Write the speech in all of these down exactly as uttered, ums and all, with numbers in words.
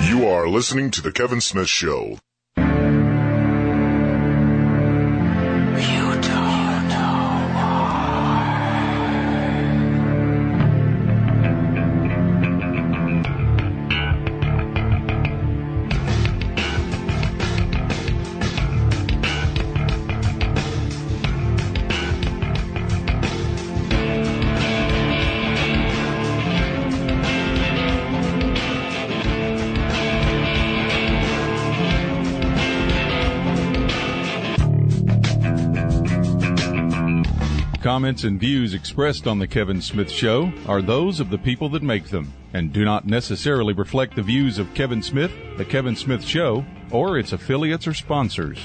You are listening to The Kevin Smith Show. Comments and views expressed on The Kevin Smith Show are those of the people that make them and do not necessarily reflect the views of Kevin Smith, The Kevin Smith Show, or its affiliates or sponsors.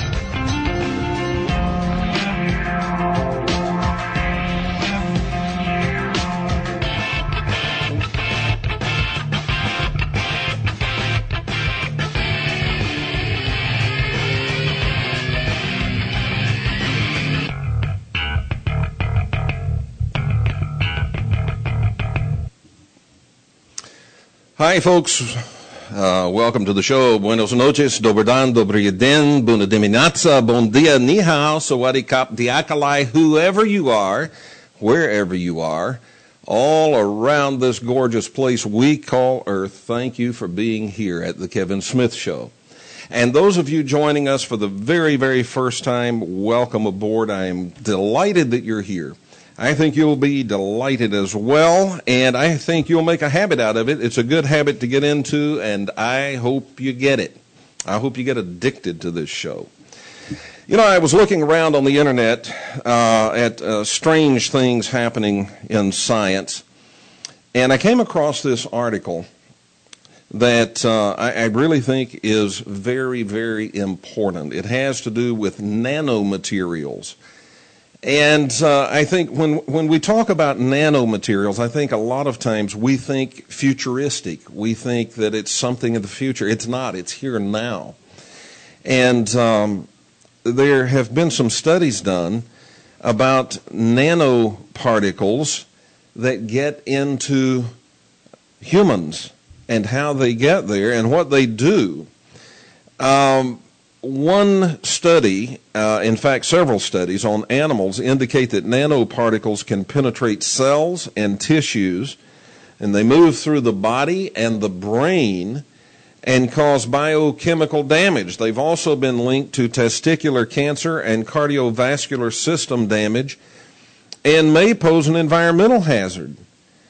Hi, folks. Uh, welcome to the show. Buenos noches, dober dan, dobry den, bună dimineața, bon dia, ni hao, sawadee kap, diakalai, whoever you are, wherever you are, all around this gorgeous place we call Earth. Thank you for being here at the Kevin Smith Show. And those of you joining us for the very, very first time, welcome aboard. I am delighted that you're here. I think you'll be delighted as well, and I think you'll make a habit out of it. It's a good habit to get into, and I hope you get it. I hope you get addicted to this show. You know, I was looking around on the internet uh, at uh, strange things happening in science, and I came across this article that uh, I, I really think is very, very important. It has to do with nanomaterials. And uh, I think when when we talk about nanomaterials, I think a lot of times we think futuristic. We think that it's something in the future. It's not. It's here now. And um, there have been some studies done about nanoparticles that get into humans and how they get there and what they do. Um, One study, uh, in fact several studies on animals indicate that nanoparticles can penetrate cells and tissues, and they move through the body and the brain and cause biochemical damage. They've also been linked to testicular cancer and cardiovascular system damage and may pose an environmental hazard.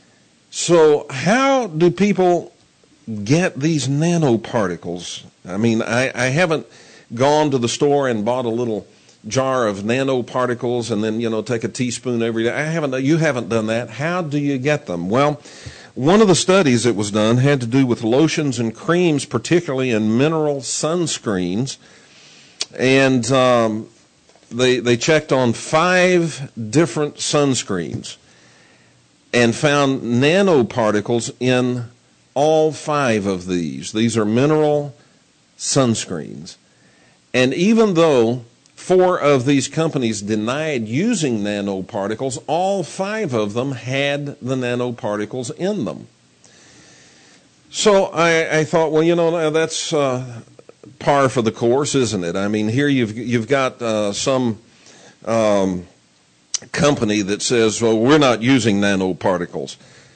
So how do people get these nanoparticles? I mean, I, I haven't gone to the store and bought a little jar of nanoparticles and then, you know, take a teaspoon every day. I haven't, you haven't done that. How do you get them? Well, one of the studies that was done had to do with lotions and creams, particularly in mineral sunscreens. And um, they, they checked on five different sunscreens and found nanoparticles in all five of these. These are mineral sunscreens. And even though four of these companies denied using nanoparticles, all five of them had the nanoparticles in them. So I, I thought, well, you know, that's uh, par for the course, isn't it? I mean, here you've you've got uh, some um, company that says, well, we're not using nanoparticles.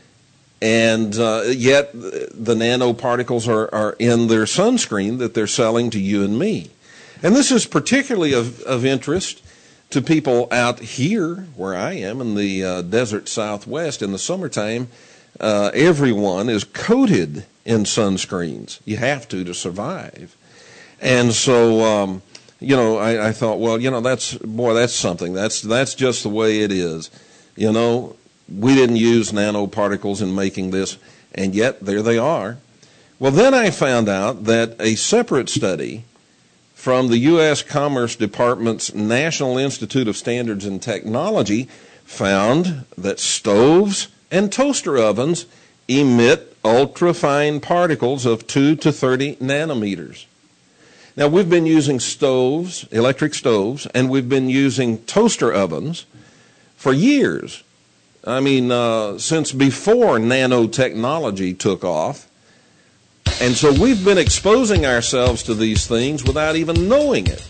And uh, yet the nanoparticles are, are in their sunscreen that they're selling to you and me. And this is particularly of, of interest to people out here where I am in the uh, desert Southwest. In the summertime, uh, everyone is coated in sunscreens. You have to to survive. And so, um, you know, I, I thought, well, you know, that's, boy, that's something. That's, that's just the way it is. You know, we didn't use nanoparticles in making this, and yet there they are. Well, then I found out that a separate study from the U S Commerce Department's National Institute of Standards and Technology found that stoves and toaster ovens emit ultrafine particles of two to thirty nanometers. Now, we've been using stoves, electric stoves, and we've been using toaster ovens for years. I mean, uh, since before nanotechnology took off, And so we've been exposing ourselves to these things without even knowing it.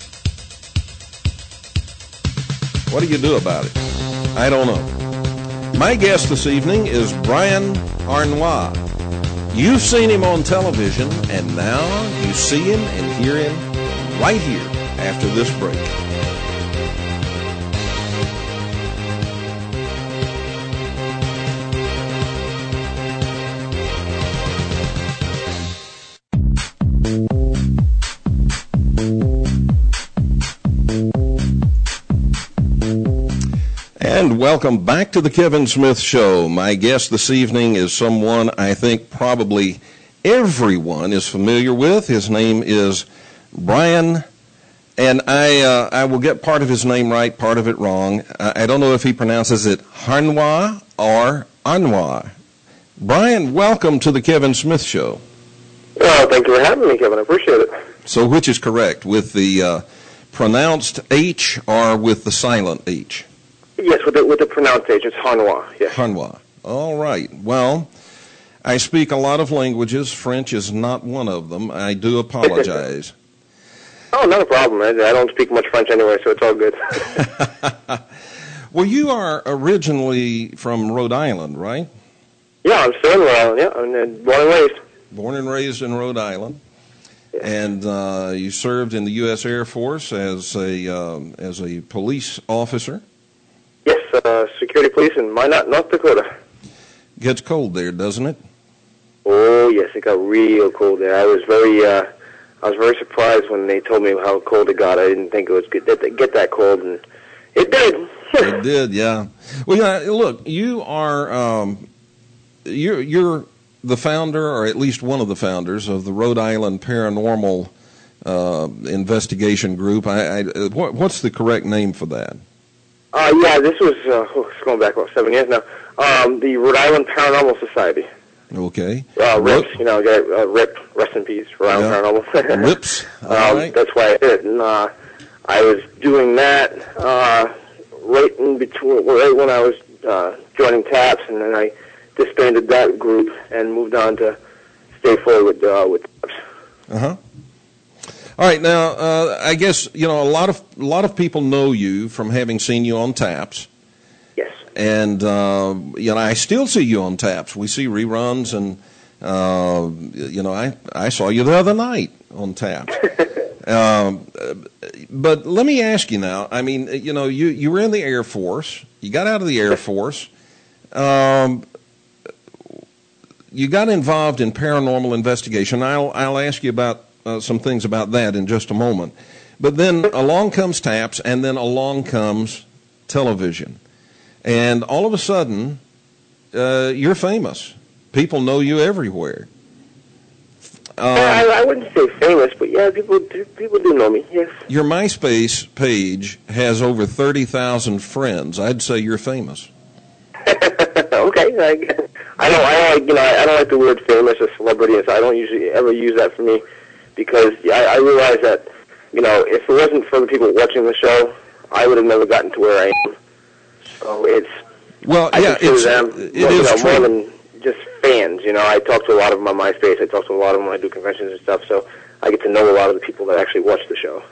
What do you do about it? I don't know. My guest this evening is Brian Arnois. You've seen him on television, and now you see him and hear him right here after this break. And welcome back to the Kevin Smith Show. My guest this evening is someone I think probably everyone is familiar with. His name is Brian, and I uh, I will get part of his name right, part of it wrong. I, I don't know if he pronounces it Harnois or Arnois. Brian, welcome to the Kevin Smith Show. Oh, thank you for having me, Kevin. I appreciate it. So which is correct, with the uh, pronounced H or with the silent H? Yes, with the, with the pronunciation, it's Harnois. Yes. Harnois. All right. Well, I speak a lot of languages. French is not one of them. I do apologize. Oh, not a problem. I, I don't speak much French anyway, so it's all good. Well, you are originally from Rhode Island, right? Yeah, I'm still in Rhode Island, yeah. I'm born and raised. Born and raised in Rhode Island. Yes. And uh, you served in the U S Air Force as a um, as a police officer. Yes, uh, security police in Minot, North Dakota. Gets cold there, doesn't it? Oh, yes, it got real cold there. I was very, uh, I was very surprised when they told me how cold it got. I didn't think it was good to get that cold, and it did. It did, yeah. Well, yeah. Look, you are um, you're you're the founder, or at least one of the founders, of the Rhode Island Paranormal uh, Investigation Group. I, I, what, what's the correct name for that? Uh, yeah, this was uh, oh, it's going back about seven years now. Um, the Rhode Island Paranormal Society. Okay. Uh, RIPS, you know, uh, RIP, rest in peace, Rhode Island yeah. Paranormal. RIPS. All um, right. That's why I did it. And uh, I was doing that uh, right in between, right when I was uh, joining TAPS, and then I disbanded that group and moved on to stay forward with uh, with TAPS. Uh huh. All right, now uh, I guess you know a lot of a lot of people know you from having seen you on TAPS. Yes. And uh, you know, I still see you on TAPS. We see reruns, and uh, you know, I I saw you the other night on TAPS. um, but let me ask you now. I mean, you know, you you were in the Air Force. You got out of the Air Force. Um, you got involved in paranormal investigation. I'll I'll ask you about. Uh, some things about that in just a moment. But then along comes TAPS, and then along comes television. And all of a sudden, uh, you're famous. People know you everywhere. Um, I, I wouldn't say famous, but yeah, people do, people do know me, yes. Your MySpace page has over thirty thousand friends. I'd say you're famous. Okay. I, I don't, I don't like, you know, I don't like the word famous or celebrity, so I don't usually ever use that for me. Because I, I realize that, you know, if it wasn't for the people watching the show, I would have never gotten to where I am. So it's, well, I yeah, consider it's, them it you is know, true. more than just fans. You know, I talk to a lot of them on MySpace. I talk to a lot of them when I do conventions and stuff. So I get to know a lot of the people that actually watch the show.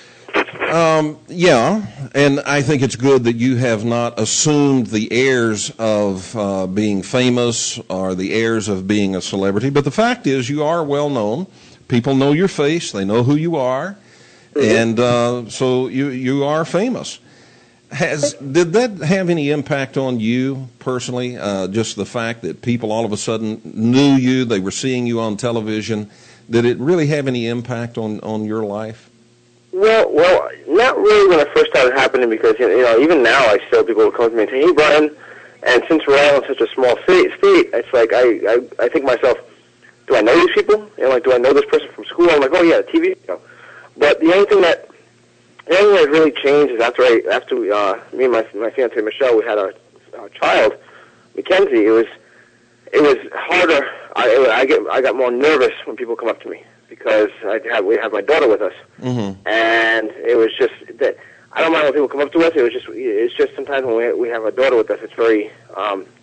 Um, yeah, and I think it's good that you have not assumed the airs of uh, being famous or the airs of being a celebrity. But the fact is, you are well known. People know your face. They know who you are. Mm-hmm. And uh, so you you are famous. Has did that have any impact on you personally? Uh, just the fact that people all of a sudden knew you, they were seeing you on television. Did it really have any impact on, on your life? Well, well, not really when it first started happening, because you know even now I still people will come to me and say, "Hey, Brian," and since Rhode Island's such a small state, state it's like I, I I think myself, do I know these people? And like, do I know this person from school? I'm like, oh yeah, T V show. But the only thing that the only thing that really changed is after I after we, uh, me and my my fiance Michelle, we had our, our child, Mackenzie. It was it was harder. I I get I got more nervous when people come up to me because I have we have my daughter with us, mm-hmm. and it was just that I don't mind when people come up to us. It was just it's just sometimes when we we have our daughter with us, it's very um,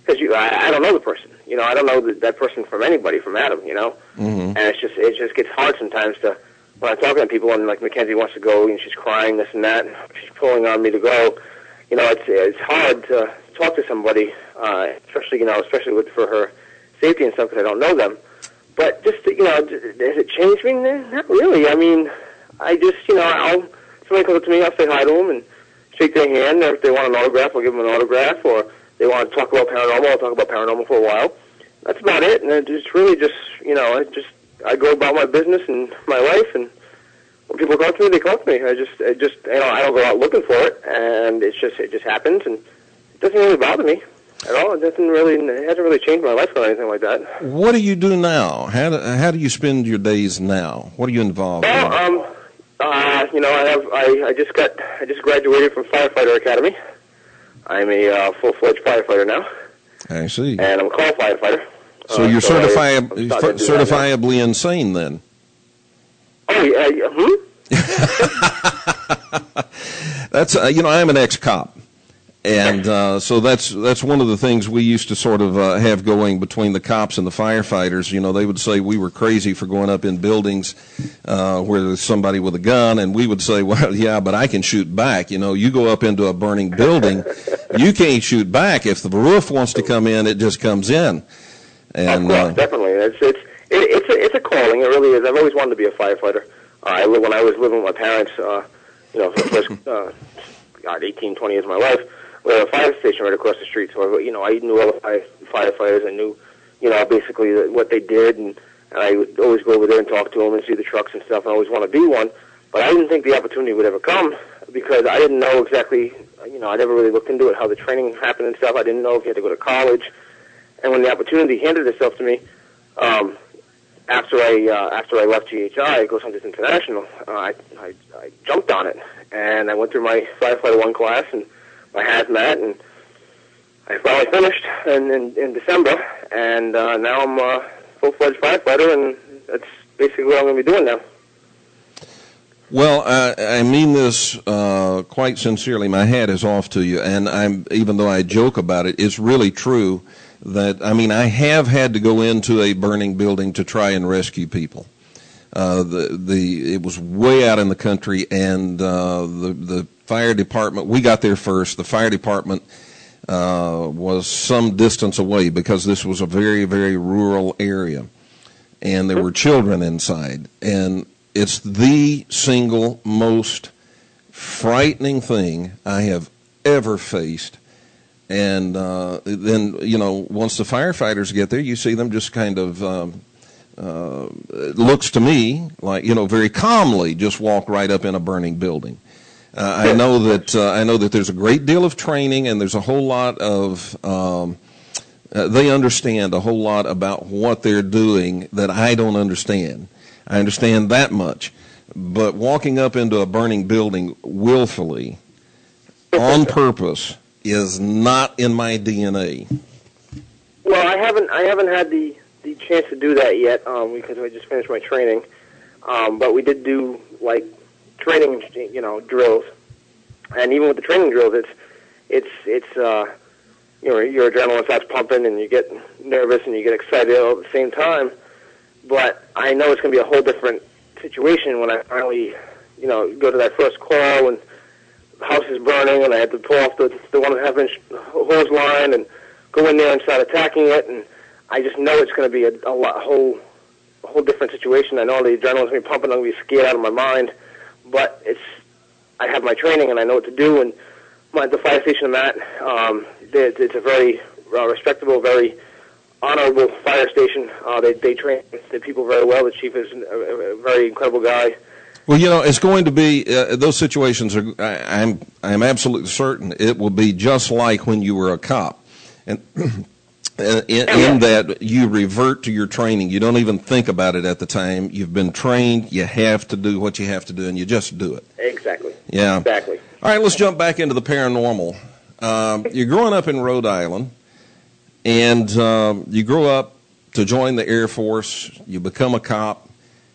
because you I, I don't know the person. You know, I don't know that, that person from anybody, from Adam. You know, Mm-hmm. and it's just it just gets hard sometimes to when I'm talking to people and like Mackenzie wants to go and she's crying this and that, and she's pulling on me to go. You know, it's it's hard to talk to somebody, uh, especially you know, especially with for her safety and stuff because I don't know them. But just you know, has it changed me? Not really. I mean, I just you know, I'll somebody comes up to me, I'll say hi to them and shake their hand. Or if they want an autograph, I'll give them an autograph. Or they want to talk about paranormal, I'll talk about paranormal for a while. That's about it. And it's really just you know, I just I go about my business and my life and. When people come to me, they come to me. I just, I just, you know, I don't go out looking for it, and it's just, it just happens, and it doesn't really bother me at all. It doesn't really, it hasn't really changed my life or anything like that. What do you do now? How do, how do you spend your days now? What are you involved Well, in? um, uh, you know, I have, I, I just got, I just graduated from Firefighter Academy. I'm a uh, full-fledged firefighter now, I see. and I'm a call firefighter. So uh, you're so I- certifi- I'm starting to do that now. certifiably insane then? Oh, yeah, yeah, hmm? That's uh, you know I'm an ex-cop, and uh, so that's that's one of the things we used to sort of uh, have going between the cops and the firefighters. You know, they would say we were crazy for going up in buildings uh, where there's somebody with a gun, and we would say, well, yeah, but I can shoot back. You know, you go up into a burning building, you can't shoot back. If the roof wants to come in, it just comes in. And of course, uh, definitely. It's it's it, it's a it's a calling. It really is. I've always wanted to be a firefighter. Uh, I live when I was living with my parents. Uh, you know, for the first uh, God, eighteen, twenty years of my life, we had a fire station right across the street. So I, you know, I knew all the fire, firefighters. I knew, you know, basically what they did, and, and I would always go over there and talk to them and see the trucks and stuff. And I always want to be one, but I didn't think the opportunity would ever come because I didn't know exactly. You know, I never really looked into it, how the training happened and stuff. I didn't know if you had to go to college. And when the opportunity handed itself to me, um, after I uh, after I left G H I, Ghost Hunters International, uh, I, I I jumped on it, and I went through my Firefighter One class and my hazmat, and I finally finished in in, in December, and uh, now I'm a full-fledged firefighter, and that's basically what I'm going to be doing now. Well, I, I mean this uh, quite sincerely. My hat is off to you, and I'm even though I joke about it, it's really true. That I mean, I have had to go into a burning building to try and rescue people. Uh, the the it was way out in the country, and uh, the the fire department. We got there first. The fire department uh, was some distance away because this was a very very rural area, and there were children inside. And it's the single most frightening thing I have ever faced. And uh, then, you know, once the firefighters get there, you see them just kind of, um, uh, it looks to me like, you know, very calmly just walk right up in a burning building. Uh, I know that uh, I know that there's a great deal of training, and there's a whole lot of um, uh, they understand a whole lot about what they're doing that I don't understand. I understand that much, but walking up into a burning building willfully, on purpose, is not in my D N A. Well, I haven't I haven't had the, the chance to do that yet um, because I just finished my training. Um, but we did do like training, you know, drills, and even with the training drills, it's it's it's uh, you know, your adrenaline starts pumping and you get nervous and you get excited all at the same time. But I know it's going to be a whole different situation when I finally, you know, go to that first call and the house is burning, and I had to pull off the, the one and a half inch hose line and go in there and start attacking it. And I just know it's going to be a, a, lot, a whole, a whole different situation. I know the adrenaline's going to be pumping. I'm going to be scared out of my mind, but it's. I have my training and I know what to do. And my, the fire station I'm at, um, it, it's a very uh, respectable, very honorable fire station. Uh, they they train the people very well. The chief is a, a very incredible guy. Well, you know, it's going to be uh, those situations are. I, I'm I'm absolutely certain it will be just like when you were a cop, and in, in that you revert to your training. You don't even think about it at the time. You've been trained. You have to do what you have to do, and you just do it. Exactly. Yeah. Exactly. All right, let's jump back into the paranormal. Um, you're growing up in Rhode Island, and um, you grow up to join the Air Force. You become a cop.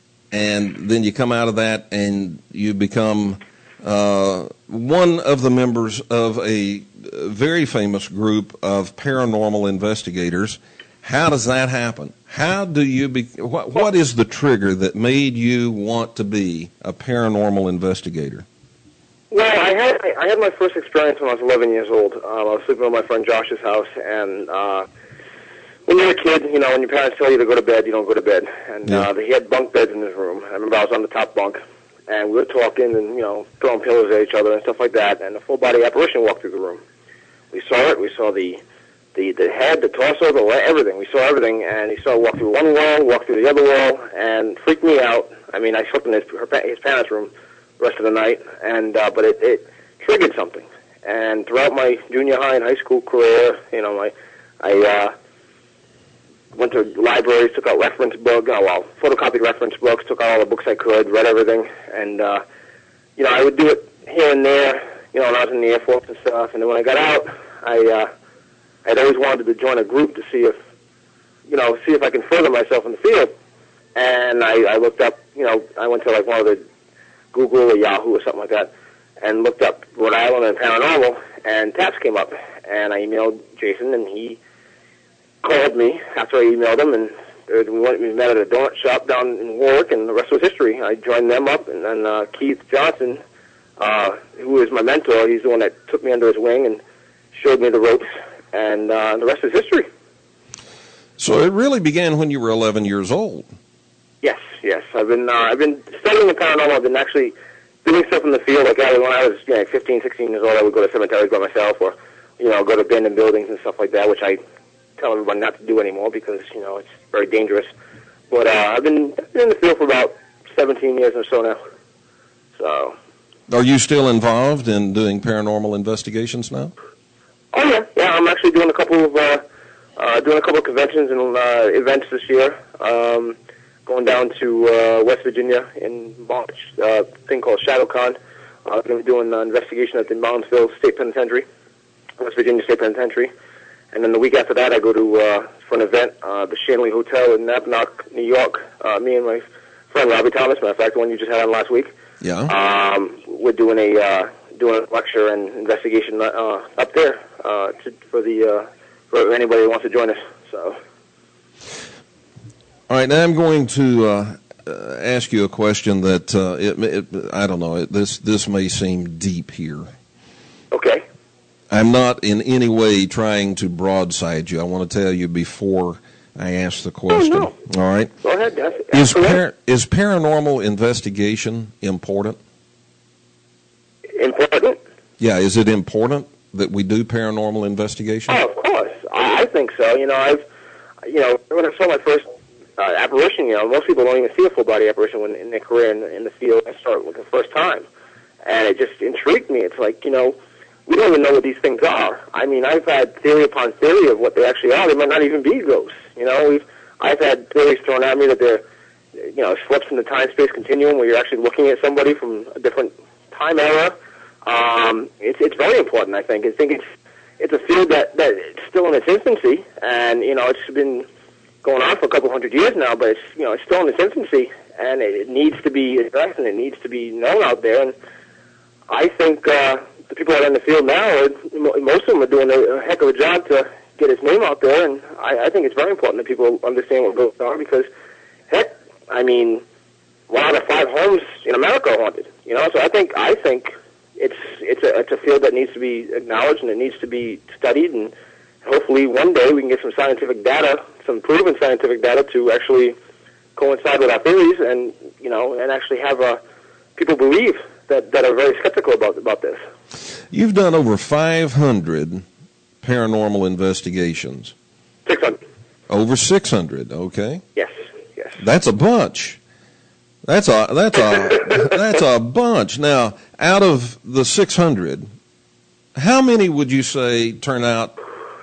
And then you come out of that and you become uh, one of the members of a very famous group of paranormal investigators. How does that happen? How do you be, what, what is the trigger that made you want to be a paranormal investigator? Well, I had I had my first experience when I was eleven years old. Um, I was sleeping at my friend Josh's house, and uh, when you're a kid, you know, when your parents tell you to go to bed, you don't go to bed. And Yeah. uh, he had bunk beds in his room. I remember I was on the top bunk, and we were talking and, you know, throwing pillows at each other and stuff like that, and a full-body apparition walked through the room. We saw it. We saw the the, the head, the torso, the leg, everything. We saw everything, and he saw it walk through one wall, walk through the other wall, and freaked me out. I mean, I slept in his, her, his parents' room the rest of the night, and uh, but it, it triggered something. And throughout my junior high and high school career, you know, my I uh, went to libraries, took out reference books, uh, well, photocopied reference books, took out all the books I could, read everything, and uh, you know, I would do it here and there, you know, when I was in the Air Force and stuff. And then when I got out, I uh, I'd always wanted to join a group to see if, you know, see if I can further myself in the field. And I, I looked up, you know, I went to like one of the Google or Yahoo or something like that, and looked up Rhode Island and paranormal, and TAPS came up. And I emailed Jason, and he called me after I emailed him, and we went. We met at a donut shop down in Warwick, and the rest was history. I joined them up, and then uh, Keith Johnson, uh, who is my mentor, he's the one that took me under his wing and showed me the ropes, and uh, the rest is history. So it really began when you were eleven years old. Yes, yes. I've been uh, I've been studying the paranormal. I've been actually doing stuff in the field. Like I, when I was you know, fifteen, sixteen years old, I would go to cemeteries by myself, or you know, go to abandoned buildings and stuff like that, which I tell everyone not to do anymore because you know it's very dangerous. But uh, I've been, I've been in the field for about seventeen years or so now. So. Are you still involved in doing paranormal investigations now? Oh yeah, yeah. I'm actually doing a couple of uh, uh, doing a couple of conventions and uh, events this year. Um, going down to uh, West Virginia in March. A uh, thing called ShadowCon. Uh, I'm going to be doing an investigation at the Moundsville State Penitentiary, West Virginia State Penitentiary. And then the week after that, I go to uh, for an event, uh, the Shanley Hotel in Napanock, New York. Uh, me and my friend Robbie Thomas, matter of fact, the one you just had on last week. Yeah. Um, we're doing a uh, doing a lecture and investigation uh, up there uh, to, for the uh, for anybody who wants to join us. So. All right, now I'm going to uh, uh, ask you a question that uh, it, it, I don't know. It, this this may seem deep here. Okay. I'm not in any way trying to broadside you. I want to tell you before I ask the question. Oh, no. All right. Go ahead. Ask, ask Is away. par- is paranormal investigation important? Important? Yeah. Is it important that we do paranormal investigation? Oh, of course. I, I think so. You know, I've, you know, when I saw my first uh, apparition, you know, most people don't even see a full body apparition when in their career in, in the field. I start with the first time, and it just intrigued me. It's like, you know, we don't even know what these things are. I mean, I've had theory upon theory of what they actually are. They might not even be ghosts. You know, we've I've had theories thrown at me that they're, you know, slips in the time-space continuum where you're actually looking at somebody from a different time era. Um, it's it's very important. I think. I think it's it's a field that that it's still in its infancy, and you know, it's been going on for a couple hundred years now. But it's you know, it's still in its infancy, and it, it needs to be addressed and it needs to be known out there. And I think. Uh, The people that are in the field now, are, most of them are doing a heck of a job to get his name out there, and I, I think it's very important that people understand what ghosts are because, heck, I mean, one out of five homes in America are haunted. You know, so I think I think it's it's a it's a field that needs to be acknowledged and it needs to be studied, and hopefully one day we can get some scientific data, some proven scientific data to actually coincide with our theories, and you know, and actually have uh, people believe that that are very skeptical about about this. You've done over five hundred paranormal investigations. six hundred. Over six hundred, okay. Yes, yes. That's a bunch. That's a that's a that's a bunch. Now, out of the six hundred, how many would you say turn out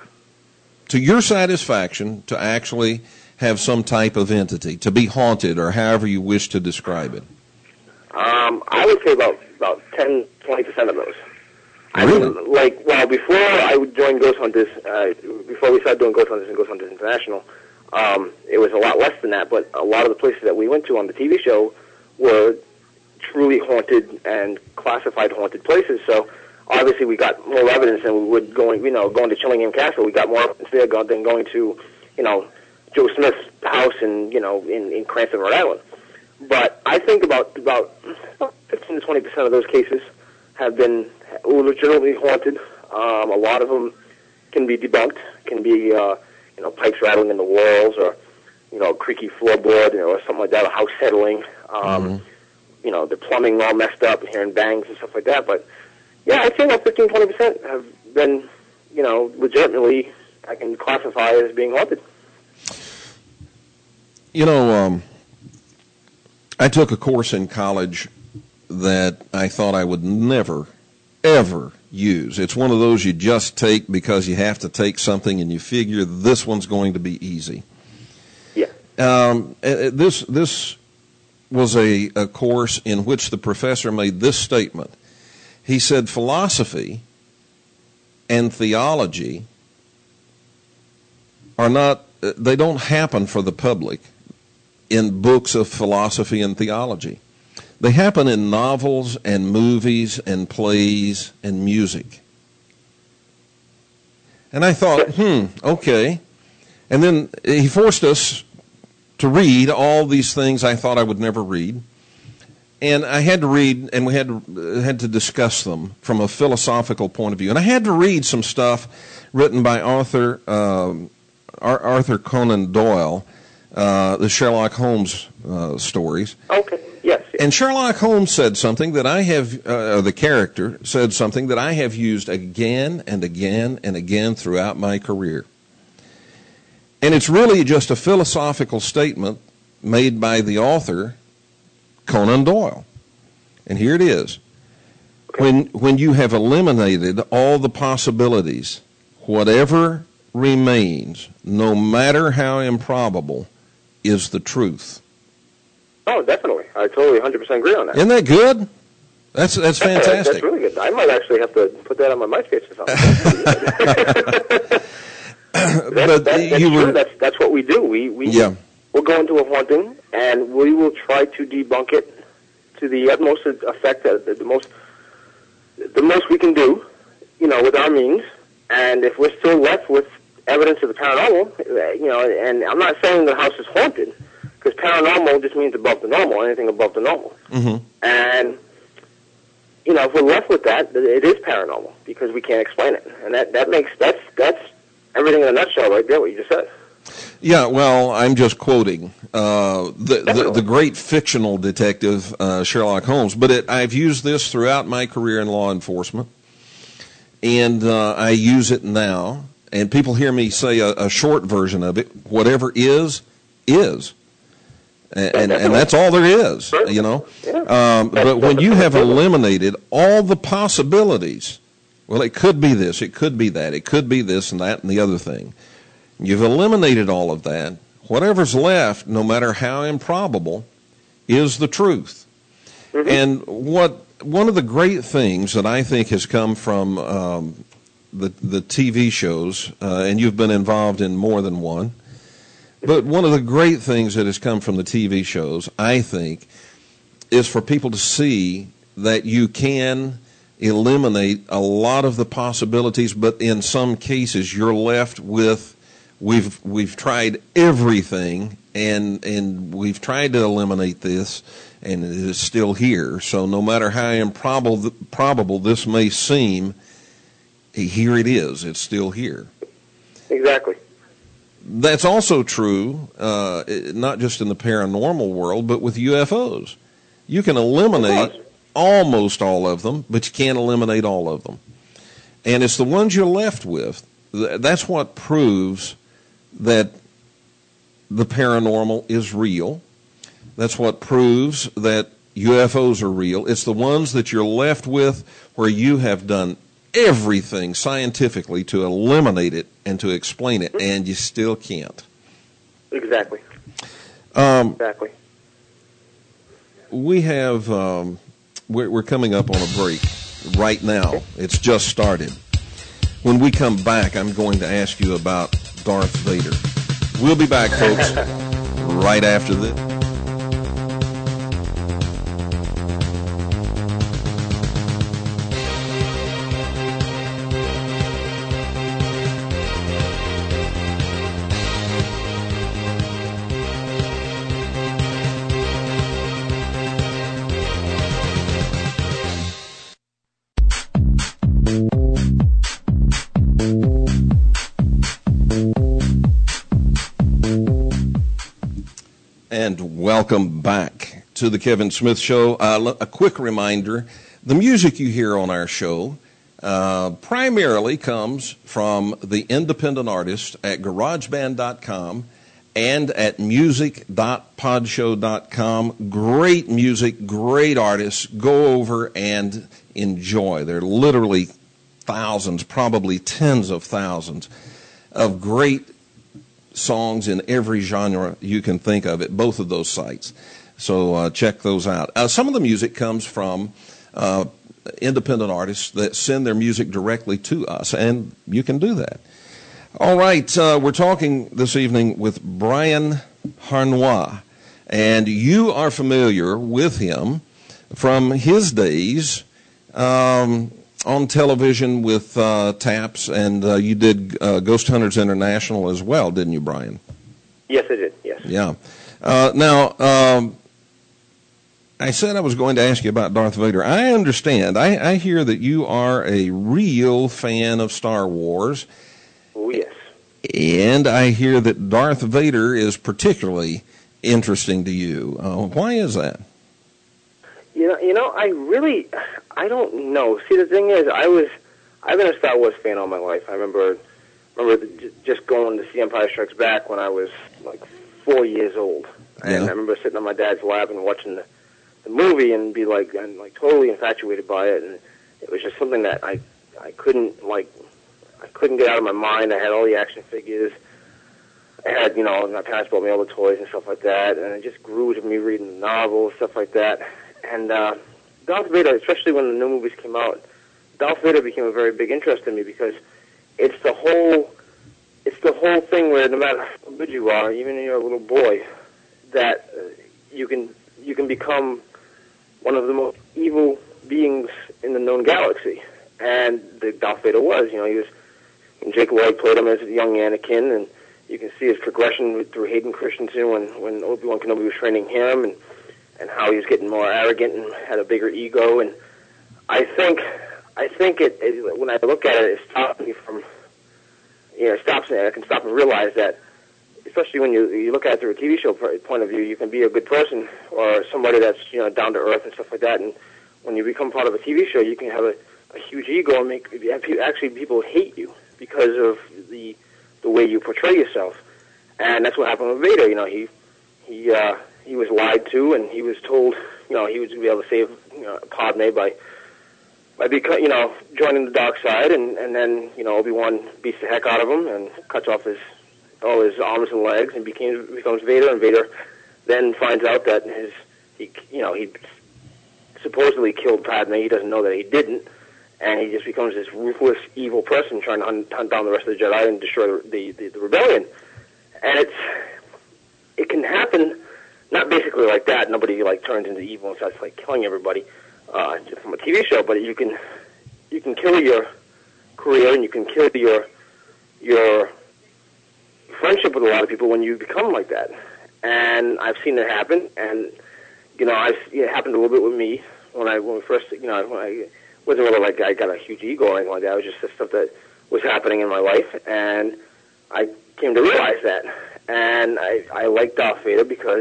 to your satisfaction to actually have some type of entity, to be haunted, or however you wish to describe it? Um, I would say about about ten, twenty percent of those. I Really? mean, like, well, before I would join Ghost Hunters, uh, before we started doing Ghost Hunters and Ghost Hunters International, um, it was a lot less than that, but a lot of the places that we went to on the T V show were truly haunted and classified haunted places. So obviously we got more evidence than we would going, you know, going to Chillingham Castle. We got more evidence there than going to, you know, Joe Smith's house in, you know, in, in Cranston, Rhode Island. But I think about about fifteen to twenty percent of those cases have been legitimately haunted. Um, a lot of them can be debunked, can be, uh, you know, pipes rattling in the walls, or, you know, creaky floorboard, you know, or something like that, a house settling. Um, mm-hmm. You know, the plumbing all messed up, and hearing bangs and stuff like that. But yeah, I'd say about fifteen, twenty percent have been, you know, legitimately, I can classify as being haunted. You know, um, I took a course in college that I thought I would never, ever use. It's one of those you just take because you have to take something and you figure this one's going to be easy. Yeah. Um, this this was a, a course in which the professor made this statement. He said, philosophy and theology are not, they don't happen for the public in books of philosophy and theology. They happen in novels and movies and plays and music. And I thought, hmm, okay. And then he forced us to read all these things I thought I would never read. And I had to read, and we had to, had to discuss them from a philosophical point of view. And I had to read some stuff written by Arthur, um, Arthur Conan Doyle, uh, the Sherlock Holmes uh, stories. Okay, yes, yes. And Sherlock Holmes said something that I have, uh, the character said something that I have used again and again and again throughout my career. And it's really just a philosophical statement made by the author, Conan Doyle. And here it is. When, when you have eliminated all the possibilities, whatever remains, no matter how improbable, is the truth. Oh, definitely. I totally one hundred percent agree on that. Isn't that good? That's that's fantastic. That's really good. I might actually have to put that on my MySpace or something. That's, but that, that's you true. were, That's that's what we do. We we yeah. we'll go into a haunting, and we will try to debunk it to the utmost effect, the, the most the most we can do, you know, with our means. And if we're still left with evidence of the paranormal, you know, and I'm not saying the house is haunted, because paranormal just means above the normal, anything above the normal. Mm-hmm. And you know, if we're left with that, it is paranormal because we can't explain it, and that that makes that's that's. everything in a nutshell right there, what you just said. Yeah, well, I'm just quoting uh, the, the the great fictional detective uh, Sherlock Holmes, but it, I've used this throughout my career in law enforcement, and uh, I use it now, and people hear me say a, a short version of it, whatever is, is. And, and, and that's all there is, you know. Um, but when you have eliminated all the possibilities, well, it could be this, it could be that, it could be this and that and the other thing. You've eliminated all of that. Whatever's left, no matter how improbable, is the truth. Mm-hmm. And what one of the great things that I think has come from um, the the T V shows, uh, and you've been involved in more than one, but one of the great things that has come from the T V shows, I think, is for people to see that you can eliminate a lot of the possibilities, but in some cases you're left with we've we've tried everything and and we've tried to eliminate this and it is still here. So no matter how improbable probable this may seem, here it is. It's still here. Exactly. That's also true, uh, not just in the paranormal world, but with U F Os. You can eliminate almost all of them, but you can't eliminate all of them. And it's the ones you're left with. That's what proves that the paranormal is real. That's what proves that U F Os are real. It's the ones that you're left with where you have done everything scientifically to eliminate it and to explain it, and you still can't. Exactly. Um, exactly. We have... Um, We're, we're coming up on a break right now. It's just started. When we come back, I'm going to ask you about Darth Vader. We'll be back, folks, right after this. And welcome back to the Kevin Smith Show. Uh, a quick reminder, the music you hear on our show uh, primarily comes from the independent artists at garage band dot com and at music dot podshow dot com. Great music, great artists. Go over and enjoy. There are literally thousands, probably tens of thousands of great songs in every genre you can think of at both of those sites. So uh, check those out. Uh, some of the music comes from uh, independent artists that send their music directly to us, and you can do that. All right, uh, we're talking this evening with Brian Harnois, and you are familiar with him from his days um, on television with uh, Taps, and uh, you did uh, Ghost Hunters International as well, didn't you, Brian? Yes, I did, yes. Yeah. Uh, now, um, I said I was going to ask you about Darth Vader. I understand. I, I hear that you are a real fan of Star Wars. Oh, yes. And I hear that Darth Vader is particularly interesting to you. Uh, why is that? You know, you know, I really, I don't know. See, the thing is, I was, I've been a Star Wars fan all my life. I remember, remember the, just going to see Empire Strikes Back when I was like four years old, and Yeah. I remember sitting on my dad's lap and watching the, the movie and be like, I'm like totally infatuated by it, and it was just something that I, I couldn't like, I couldn't get out of my mind. I had all the action figures. I had, you know, my parents bought me all the toys and stuff like that, and it just grew to me reading the novels, stuff like that. And uh, Darth Vader, especially when the new movies came out, Darth Vader became a very big interest in me because it's the whole, it's the whole thing where no matter how good you are, even when you're a little boy, that uh, you can you can become one of the most evil beings in the known galaxy. And the Darth Vader was, you know, he was. And Jake Lloyd played him as a young Anakin, and you can see his progression through Hayden Christensen when when Obi-Wan Kenobi was training him, and. and how he was getting more arrogant and had a bigger ego. And I think, I think it, it when I look at it, it stops me from, you know, it stops me. I can stop and realize that, especially when you you look at it through a T V show point of view, you can be a good person or somebody that's, you know, down to earth and stuff like that. And when you become part of a T V show, you can have a, a huge ego and make actually people hate you because of the the way you portray yourself. And that's what happened with Vader. You know, he he. Uh, He was lied to, and he was told, you know, he was going to be able to save, you know, Padme by, by beca- you know, joining the dark side, and, and then, you know, Obi-Wan beats the heck out of him and cuts off his all his arms and legs, and became becomes Vader. And Vader then finds out that his, he, you know, he supposedly killed Padme. He doesn't know that he didn't, and he just becomes this ruthless, evil person trying to hunt, hunt down the rest of the Jedi and destroy the the, the rebellion. And it's it can happen. Not basically like that. Nobody like turns into evil and starts like killing everybody uh, just from a T V show. But you can you can kill your career and you can kill your your friendship with a lot of people when you become like that. And I've seen it happen. And you know, I've, it happened a little bit with me when I when we first you know when I wasn't really like I got a huge ego or anything like that. It was just the stuff that was happening in my life, and I came to realize that. And I I like Darth Vader because.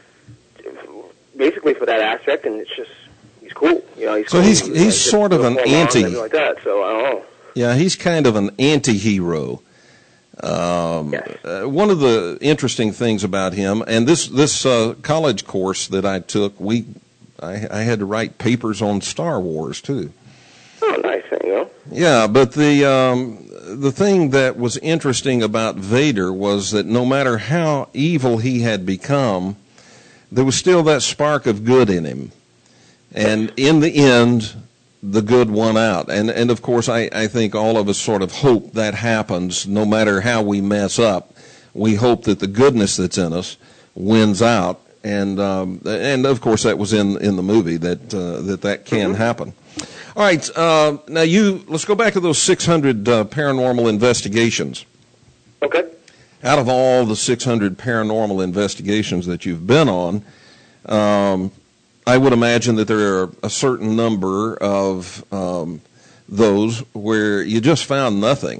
Basically for that aspect, and it's just he's cool, you know. He's so cool. he's he's like, sort of an anti, like that. So I don't know. Yeah, he's kind of an anti-hero. Um, yes. uh, one of the interesting things about him, and this this uh, college course that I took, we I, I had to write papers on Star Wars too. Oh, nice thing, you know. Yeah, but the um, the thing that was interesting about Vader was that no matter how evil he had become, there was still that spark of good in him. And in the end, the good won out. And, and of course, I, I think all of us sort of hope that happens no matter how we mess up. We hope that the goodness that's in us wins out. And, um, and of course, that was in, in the movie that, uh, that that can mm-hmm. happen. All right. Uh, now, you let's go back to those six hundred uh, paranormal investigations. Okay. Out of all the six hundred paranormal investigations that you've been on, um, I would imagine that there are a certain number of um, those where you just found nothing,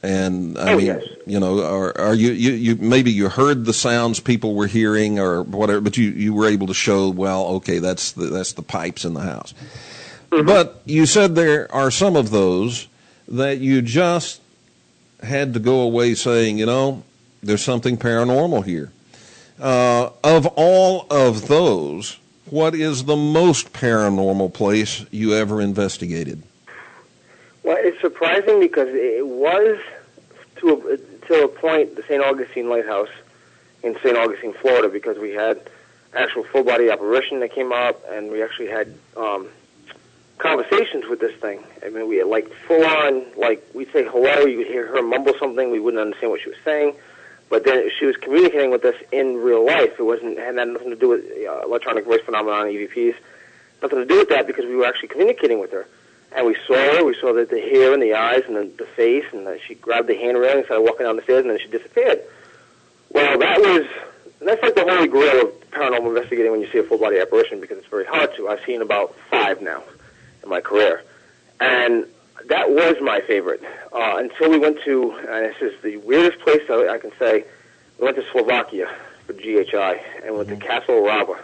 And I oh, mean, yes. you know, are, are you, you, you, maybe you heard the sounds people were hearing or whatever, but you, you were able to show, well, okay, that's the, that's the pipes in the house. Mm-hmm. But you said there are some of those that you just had to go away saying, you know, there's something paranormal here. Uh, of all of those, what is the most paranormal place you ever investigated? Well, it's surprising because it was to a, to a point the Saint Augustine Lighthouse in Saint Augustine, Florida, because we had actual full-body apparition that came up, and we actually had um, conversations with this thing. I mean, we had, like, full-on, like, we'd say hello, you would hear her mumble something, we wouldn't understand what she was saying, but then she was communicating with us in real life. It wasn't, had nothing to do with uh, electronic voice phenomenon, E V Ps, nothing to do with that, because we were actually communicating with her. And we saw her, we saw the, the hair and the eyes and the, the face, and the, she grabbed the handrail and started walking down the stairs, and then she disappeared. Well, that was, that's like the holy grail of paranormal investigating when you see a full-body apparition, because it's very hard to. I've seen about five now in my career. And that was my favorite, uh, until we went to, and this is the weirdest place I, I can say, we went to Slovakia for G H I, and went to Castle Rava.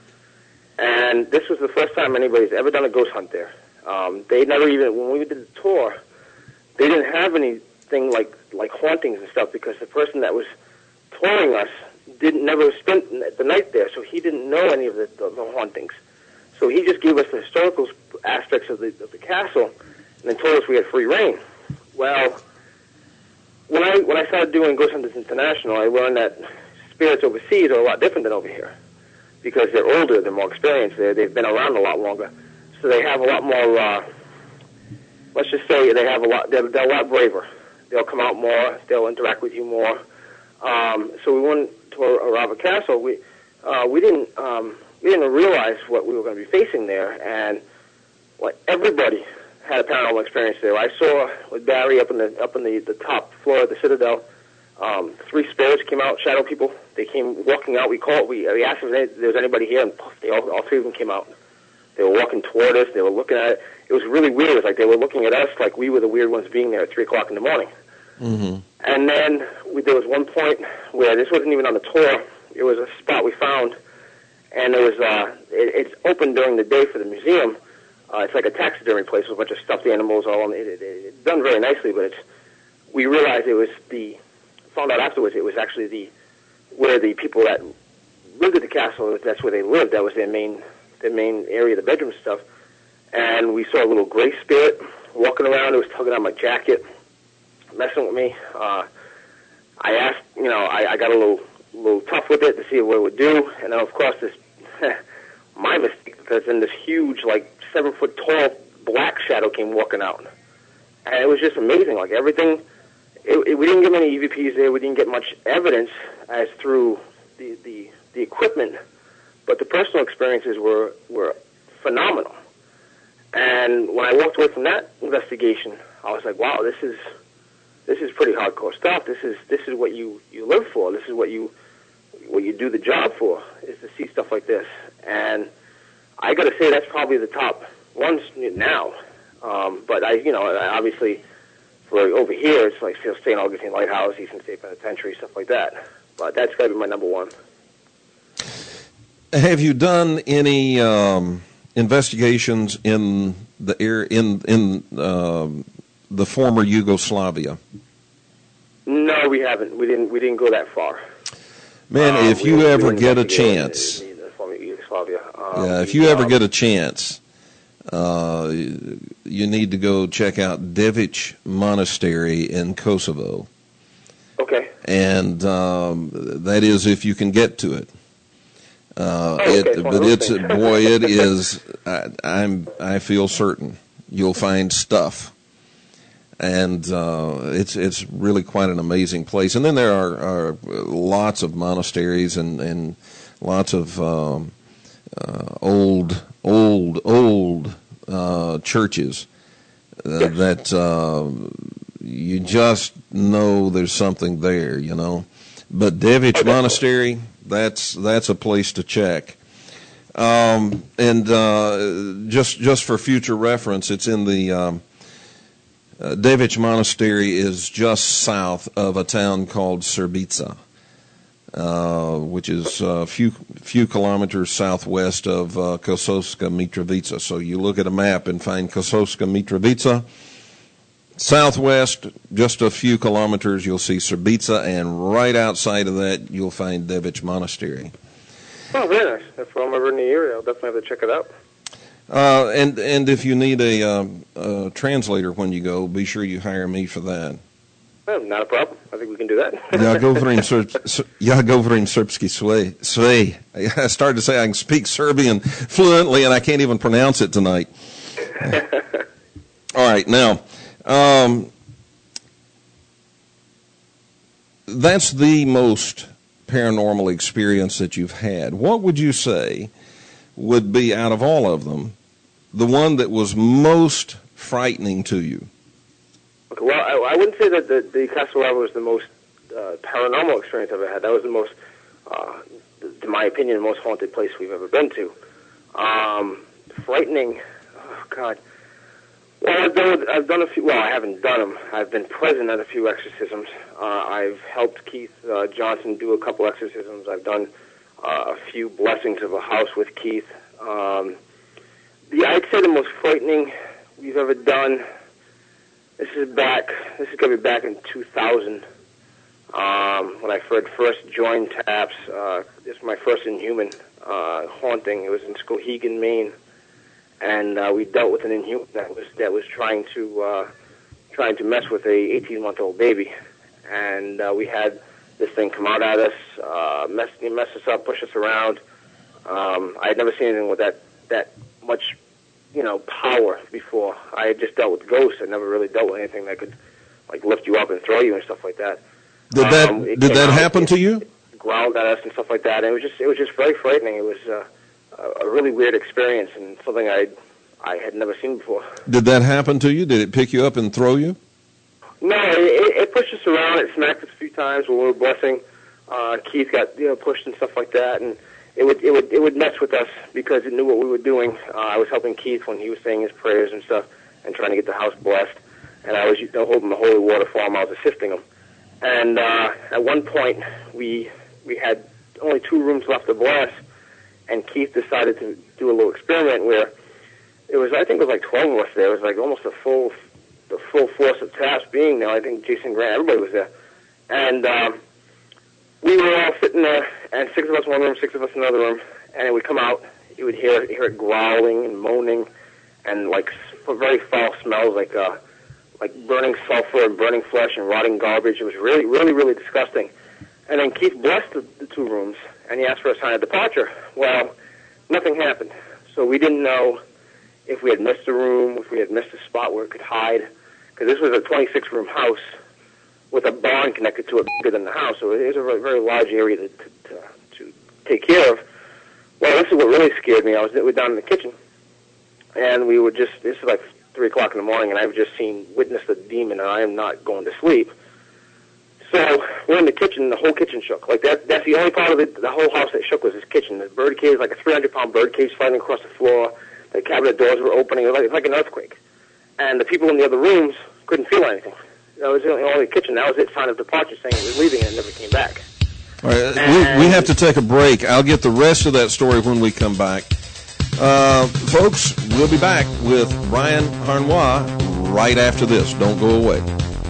And this was the first time anybody's ever done a ghost hunt there. Um, they never even, when we did the tour, they didn't have anything like like hauntings and stuff, because the person that was touring us didn't never spent the night there, so he didn't know any of the, the, the hauntings. So he just gave us the historical aspects of the, of the castle, and then told us we had free reign. Well, when I when I started doing Ghost Hunters International, I learned that spirits overseas are a lot different than over here, because they're older, they're more experienced, they're, they've been around a lot longer. So they have a lot more, uh, let's just say they have a lot, they're, they're a lot braver. They'll come out more, they'll interact with you more. Um, so we went to Rava Castle. We uh, we didn't um, we didn't realize what we were going to be facing there, and like everybody had a paranormal experience there. I saw with Barry up in the up in the, the top floor of the Citadel, um, three spirits came out, shadow people. They came walking out. We called. We, we asked if there was anybody here, and poof, they all, all three of them came out. They were walking toward us. They were looking at it. It was really weird. It was like they were looking at us like we were the weird ones being there at three o'clock in the morning. Mm-hmm. And then we, there was one point where this wasn't even on the tour. It was a spot we found, and it was uh, it, it's open during the day for the museum. Uh, it's like a taxidermy place with a bunch of stuffed animals all. It, it, it's done very nicely, but it's we realized it was the found out afterwards it was actually the where the people that lived at the castle. That's where they lived. That was their main. the main area, the bedroom stuff, and we saw a little gray spirit walking around. It was tugging on my jacket, messing with me. Uh, I asked, you know, I, I got a little little tough with it to see what it would do, and then, of course, this, my mistake, because then this huge, like, seven-foot tall black shadow came walking out, and it was just amazing. Like, everything, it, it, we didn't get many E V Ps there. We didn't get much evidence as through the, the, the equipment, but the personal experiences were, were phenomenal. And when I walked away from that investigation, I was like, wow, this is this is pretty hardcore stuff. This is this is what you, you live for. This is what you what you do the job for, is to see stuff like this. And I got to say that's probably the top ones now. Um, but I, you know, obviously for over here, it's like Saint Augustine Lighthouse, Eastern State Penitentiary, stuff like that. But that's got to be my number one. Have you done any um, investigations in the air in in um, the former Yugoslavia? No, we haven't. We didn't. We didn't go that far. Man, um, if you we, ever we get a chance, in the, in the former Yugoslavia. Um, yeah, if you um, ever get a chance, uh, you need to go check out Devic Monastery in Kosovo. Okay. And um, that is if you can get to it. Uh, oh, okay. it but it's boy, it is. I, I'm. I feel certain you'll find stuff, and uh, it's it's really quite an amazing place. And then there are, are lots of monasteries and and lots of um, uh, old old old uh, churches uh, yes. that uh, you just know there's something there, you know. But Devic okay. Monastery, that's that's a place to check. Um, and uh, just just for future reference, it's in the um, Uh, Devich Monastery is just south of a town called Srbica, uh, which is a few few kilometers southwest of uh, Kosovska Mitrovica. So you look at a map and find Kosovska Mitrovica. Southwest, just a few kilometers, you'll see Srbica, and right outside of that, you'll find Devich Monastery. Oh, very nice. If I'm ever in the area, I'll definitely have to check it out. Uh, and and if you need a, um, a translator when you go, be sure you hire me for that. Oh, not a problem. I think we can do that. Ja govorim Srp- ja govorim srpski sve. Sve. I started to say I can speak Serbian fluently, and I can't even pronounce it tonight. All right, now, um, that's the most paranormal experience that you've had. What would you say would be, out of all of them, the one that was most frightening to you? Okay, well, I, I wouldn't say that the, the Castle Lava was the most uh, paranormal experience I've ever had. That was the most, uh, in my opinion, the most haunted place we've ever been to. Um, frightening, oh, God. Well, I've done, I've done a few, well, I haven't done them. I've been present at a few exorcisms. Uh, I've helped Keith uh, Johnson do a couple exorcisms. I've done uh, a few blessings of a house with Keith. Um, the, I'd say the most frightening we've ever done, this is back, this is going to be back in two thousand, um, when I first, first joined TAPS. Uh, this was my first Inhuman uh, haunting. It was in Skowhegan, Maine. And uh, we dealt with an inhuman that was that was trying to uh, trying to mess with a eighteen-month-old baby, and uh, we had this thing come out at us, uh, mess mess us up, push us around. Um, I had never seen anything with that that much, you know, power before. I had just dealt with ghosts. I never really dealt with anything that could like lift you up and throw you and stuff like that. Did that um, did that out, happen it, to you? It growled at us and stuff like that, and it was just it was just very frightening. It was. Uh, a really weird experience and something I I had never seen before. Did that happen to you? Did it pick you up and throw you? No, it, it pushed us around. It smacked us a few times when we were blessing. Uh, Keith got you know pushed and stuff like that, and it would it would it would mess with us because it knew what we were doing. Uh, I was helping Keith when he was saying his prayers and stuff and trying to get the house blessed, and I was you know, holding the holy water for him. I was assisting him, and uh, at one point we we had only two rooms left to bless. And Keith decided to do a little experiment where it was, I think it was like twelve of us there. It was like almost a full, the full force of TAPS being there. I think Jason Grant, everybody was there. And um, we were all sitting there, and six of us in one room, six of us in another room. And it would come out, you would hear, hear it growling and moaning and like very foul smells, like uh, like burning sulfur and burning flesh and rotting garbage. It was really, really, really disgusting. And then Keith blessed the, the two rooms, and he asked for a sign of departure. Well, nothing happened. So we didn't know if we had missed a room, if we had missed a spot where it could hide, because this was a twenty-six room house with a barn connected to it bigger than the house, so it was a very, very large area to, to, to take care of. Well, this is what really scared me. I was we were down in the kitchen, and we were just, this is like three o'clock in the morning, and I've just seen, witnessed a demon, and I am not going to sleep. So we're in the kitchen, the whole kitchen shook. Like that, that's the only part of it, the whole house that shook was this kitchen. The bird cage, like a three hundred pound bird cage sliding across the floor. The cabinet doors were opening. It was like, it was like an earthquake. And the people in the other rooms couldn't feel anything. That was the only kitchen. That was it, sign of departure, saying it was leaving and it never came back. All right, we, we have to take a break. I'll get the rest of that story when we come back. Uh, folks, we'll be back with Brian Harnois right after this. Don't go away.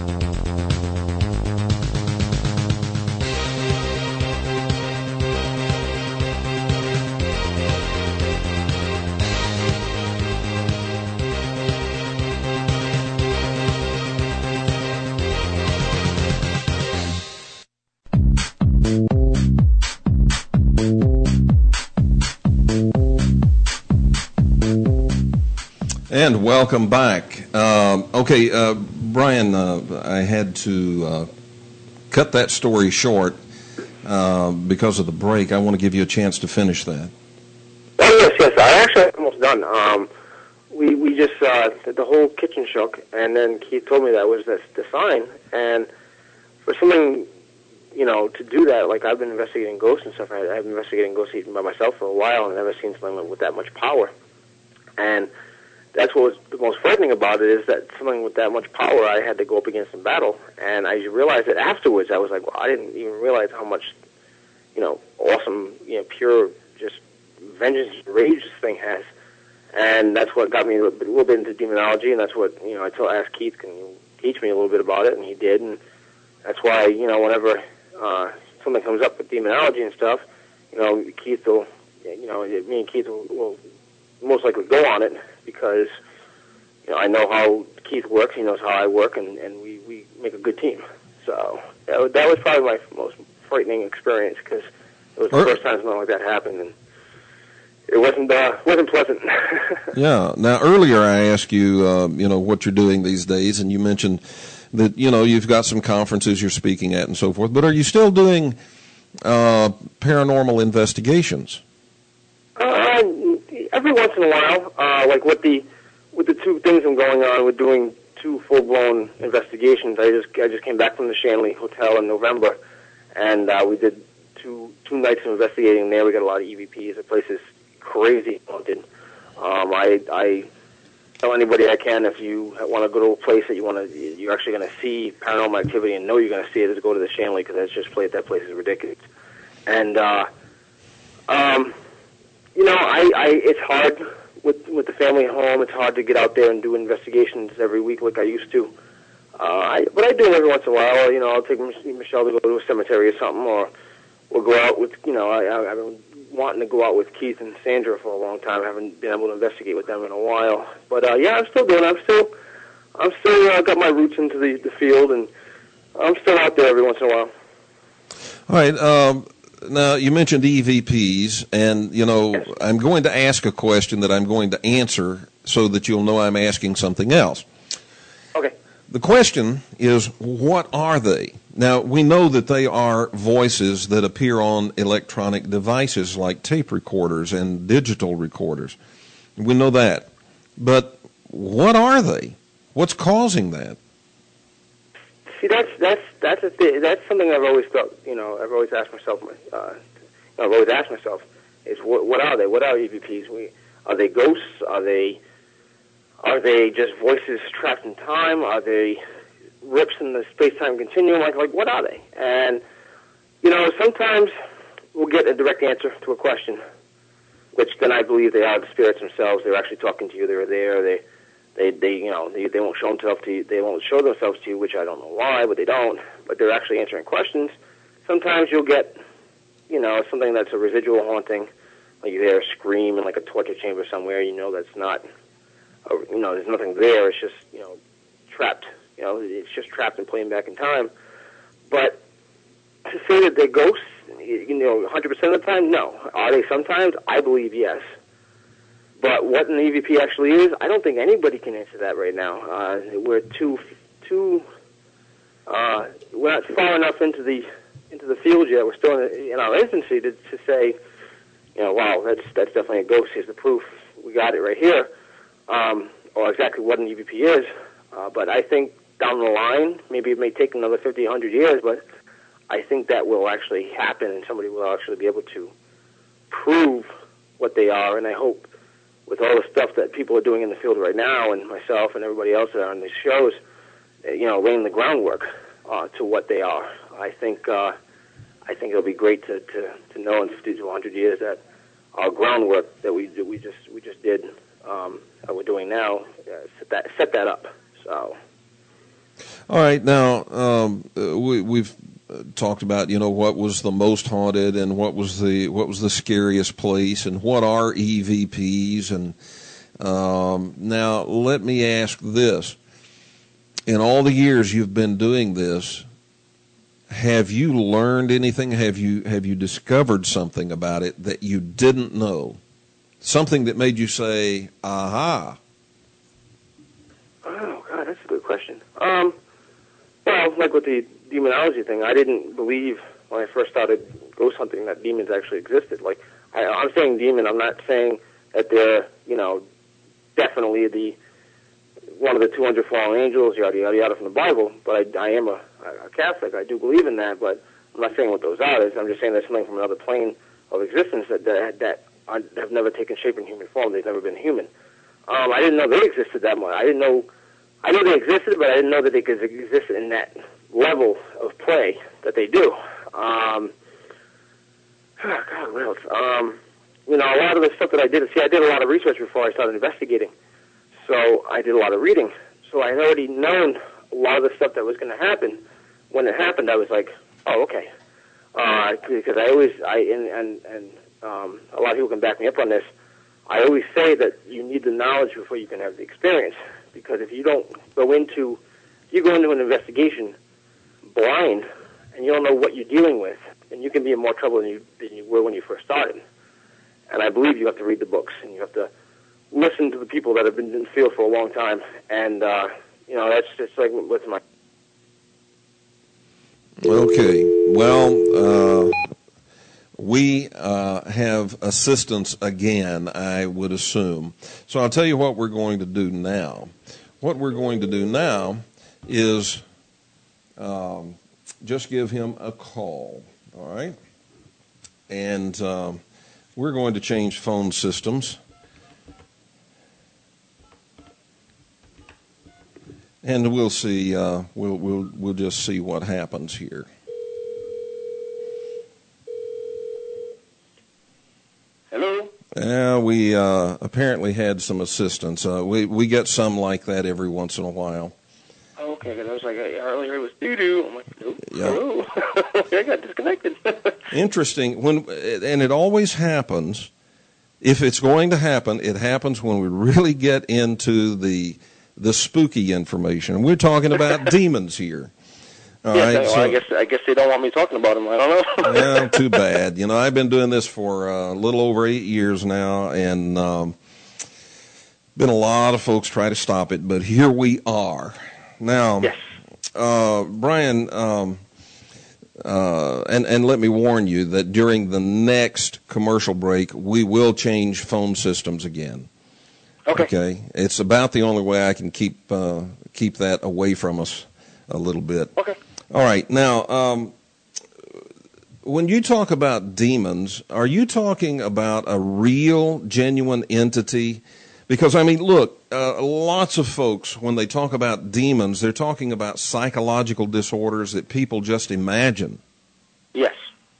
And welcome back. Um, okay, uh, Brian, uh, I had to uh, cut that story short uh, because of the break. I want to give you a chance to finish that. Oh, yes, yes. I actually almost done. Um, we we just, uh, the whole kitchen shook, and then Keith told me that was the, the sign. And for something, you know, to do that, like I've been investigating ghosts and stuff. I, I've been investigating ghosts even by myself for a while, and I've never seen something with that much power. And that's what was the most frightening about it, is that something with that much power I had to go up against in battle. And I realized that afterwards. I was like, well, I didn't even realize how much, you know, awesome, you know, pure, just vengeance and rage this thing has. And that's what got me a little bit, a little bit into demonology, and that's what, you know, I told, asked Keith, can you teach me a little bit about it, and he did. And that's why, you know, whenever uh, something comes up with demonology and stuff, you know, Keith will, you know, me and Keith will, will most likely go on it, because, you know, I know how Keith works, he knows how I work, and, and we, we make a good team. So that was, that was probably my most frightening experience, because it was the first time something like that happened, and it wasn't uh, wasn't pleasant. Yeah. Now, earlier I asked you, uh, you know, what you're doing these days, and you mentioned that, you know, you've got some conferences you're speaking at and so forth, but are you still doing uh, paranormal investigations? Uh, every once in a while, uh, like with the with the two things I'm going on, we're doing two full-blown investigations. I just I just came back from the Shanley Hotel in November, and uh, we did two two nights of investigating there. We got a lot of E V Ps. The place is crazy haunted. Um, I I tell anybody I can, if you want to go to a place that you want to, you're actually going to see paranormal activity and know you're going to see it, is go to the Shanley, because that's just place. That place is ridiculous. And uh, um. You know, I, I it's hard with with the family at home. It's hard to get out there and do investigations every week like I used to. Uh, I, but I do them every once in a while. You know, I'll take Michelle to go to a cemetery or something, or we'll go out with, you know, I, I, I've been wanting to go out with Keith and Sandra for a long time. I haven't been able to investigate with them in a while. But, uh, yeah, I'm still doing it. I'm still, I'm still uh, got my roots into the, the field, and I'm still out there every once in a while. All right. Um Now, you mentioned E V Ps, and, you know, yes. I'm going to ask a question that I'm going to answer so that you'll know I'm asking something else. Okay. The question is, what are they? Now, we know that they are voices that appear on electronic devices like tape recorders and digital recorders. We know that. But what are they? What's causing that? See, that's that's that's a th- that's something I've always thought. You know, I've always asked myself. Uh, I've always asked myself, is what, what are they? What are E V Ps? We, are they ghosts? Are they are they just voices trapped in time? Are they rips in the space-time continuum? Like like what are they? And you know, sometimes we'll get a direct answer to a question, which then I believe they are the spirits themselves. They're actually talking to you. They're there. They. They, they, you know, they, they won't show themselves to you. They won't show themselves to you, which I don't know why, but they don't. But they're actually answering questions. Sometimes you'll get, you know, something that's a residual haunting, like you hear a scream in like a torture chamber somewhere. You know, that's not, a, you know, there's nothing there. It's just, you know, trapped. You know, it's just trapped and playing back in time. But to say that they're ghosts, you know, one hundred percent of the time, no. Are they sometimes? I believe yes. But what an E V P actually is, I don't think anybody can answer that right now. Uh, we're too, too, uh, we're not far enough into the into the field yet. We're still in, in our infancy to, to say, you know, wow, that's that's definitely a ghost. Here's the proof. We got it right here, um, or exactly what an E V P is. Uh, but I think down the line, maybe it may take another fifty, one hundred years, but I think that will actually happen, and somebody will actually be able to prove what they are. And I hope, with all the stuff that people are doing in the field right now, and myself and everybody else that are on these shows, you know, laying the groundwork uh, to what they are. I think uh, I think it'll be great to, to, to know in fifty to one hundred years that our groundwork that we we just we just did, um, that we're doing now, uh, set that set that up. So, all right, now um, we, we've talked about, you know, what was the most haunted and what was the what was the scariest place and what are E V Ps. And um, now let me ask this: in all the years you've been doing this, have you learned anything? Have you have you discovered something about it that you didn't know? Something that made you say, "Aha"? Oh God, that's a good question. Um, well, like with the demonology thing, I didn't believe when I first started ghost hunting that demons actually existed. Like, I, I'm saying demon, I'm not saying that they're, you know, definitely the one of the two hundred fallen angels, yada, yada, yada, from the Bible, but I, I am a, a Catholic. I do believe in that, but I'm not saying what those are. I'm just saying there's something from another plane of existence that that, that are, have never taken shape in human form. They've never been human. Um, I didn't know they existed that much. I didn't know, I knew they existed, but I didn't know that they could exist in that level of play that they do. Um, oh God, what else? Um, you know, a lot of the stuff that I did, see, I did a lot of research before I started investigating. So I did a lot of reading. So I had already known a lot of the stuff that was going to happen. When it happened, I was like, oh, okay. Uh, because I always, I and, and, and um, a lot of people can back me up on this, I always say that you need the knowledge before you can have the experience. Because if you don't go into, if you go into an investigation blind and you don't know what you're dealing with, then you can be in more trouble than you, than you were when you first started. And I believe you have to read the books and you have to listen to the people that have been in the field for a long time. And, uh, you know, that's just like what's my... Okay. Well, uh, we uh, have assistance again, I would assume. So I'll tell you what we're going to do now. What we're going to do now is um, just give him a call, all right? And um, we're going to change phone systems. And we'll see. Uh, we'll we'll we'll just see what happens here. Hello. Uh, we uh, apparently had some assistance. Uh, we we get some like that every once in a while. Oh, okay. Because I was like, earlier it was doo doo. I'm like, nope. Yeah. Hello. I got disconnected. Interesting. When and it always happens. If it's going to happen, it happens when we really get into the the spooky information. We're talking about demons here. All yes, right. I, well, so, I guess I guess they don't want me talking about them. I don't know. well, too bad. You know, I've been doing this for uh, a little over eight years now, and um, been a lot of folks try to stop it, but here we are. Now, yes. uh, Brian, um, uh, and, and let me warn you that during the next commercial break, we will change phone systems again. Okay. Okay. It's about the only way I can keep uh, keep that away from us a little bit. Okay. All right. Now, um, when you talk about demons, are you talking about a real, genuine entity? Because, I mean, look, uh, lots of folks, when they talk about demons, they're talking about psychological disorders that people just imagine. Yes.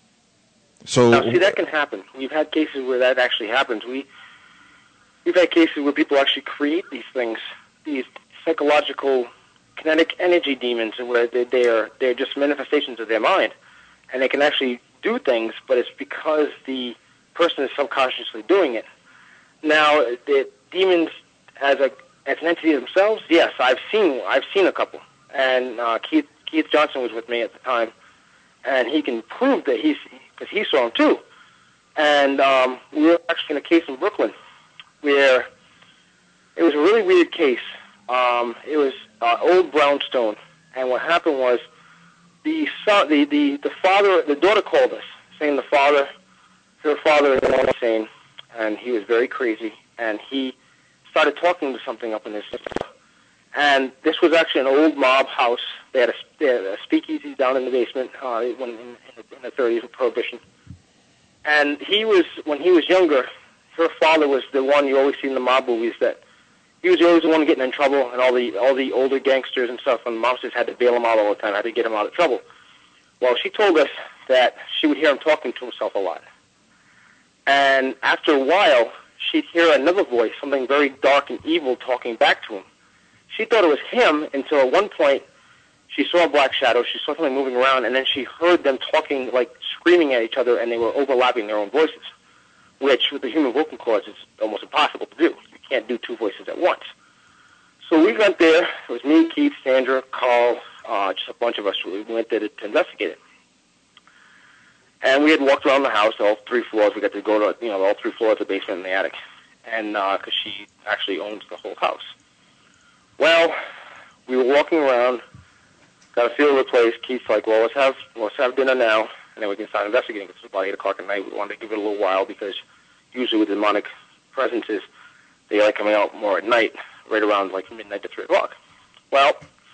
So, now, see, that can happen. We've had cases where that actually happens. We, we've had cases where people actually create these things, these psychological kinetic energy demons, where they, they are they're just manifestations of their mind, and they can actually do things, but it's because the person is subconsciously doing it. Now, the demons as a as an entity themselves, yes, I've seen I've seen a couple, and uh, Keith Keith Johnson was with me at the time, and he can prove that he's because he saw them too. And um, we were actually in a case in Brooklyn where it was a really weird case. Um, it was uh, old brownstone, and what happened was the son, the, the the father, the daughter called us saying the father, her father was insane, and he was very crazy, and he started talking to something up in his system. And this was actually an old mob house. They had a, they had a speakeasy down in the basement uh, when in, in, the, in the thirties with Prohibition. And he was when he was younger, her father was the one you always see in the mob movies that. He was always the one getting in trouble, and all the all the older gangsters and stuff, and mobsters had to bail him out all the time, had to get him out of trouble. Well, she told us that she would hear him talking to himself a lot. And after a while, she'd hear another voice, something very dark and evil, talking back to him. She thought it was him until at one point she saw a black shadow, she saw something moving around, and then she heard them talking, like screaming at each other, and they were overlapping their own voices, which with the human vocal cords is almost impossible to do. Can't do two voices at once. So we went there. It was me, Keith, Sandra, Carl, uh, just a bunch of us. We went there to, to investigate it. And we had walked around the house, all three floors. We got to go to, you know, all three floors, the basement and the attic. And because uh, she actually owns the whole house. Well, we were walking around, got a feel of the place. Keith's like, well, let's have let's have dinner now, and then we can start investigating. It's about eight o'clock at night. We wanted to give it a little while because usually with demonic presences, they like coming out more at night, right around like midnight to three o'clock. Well,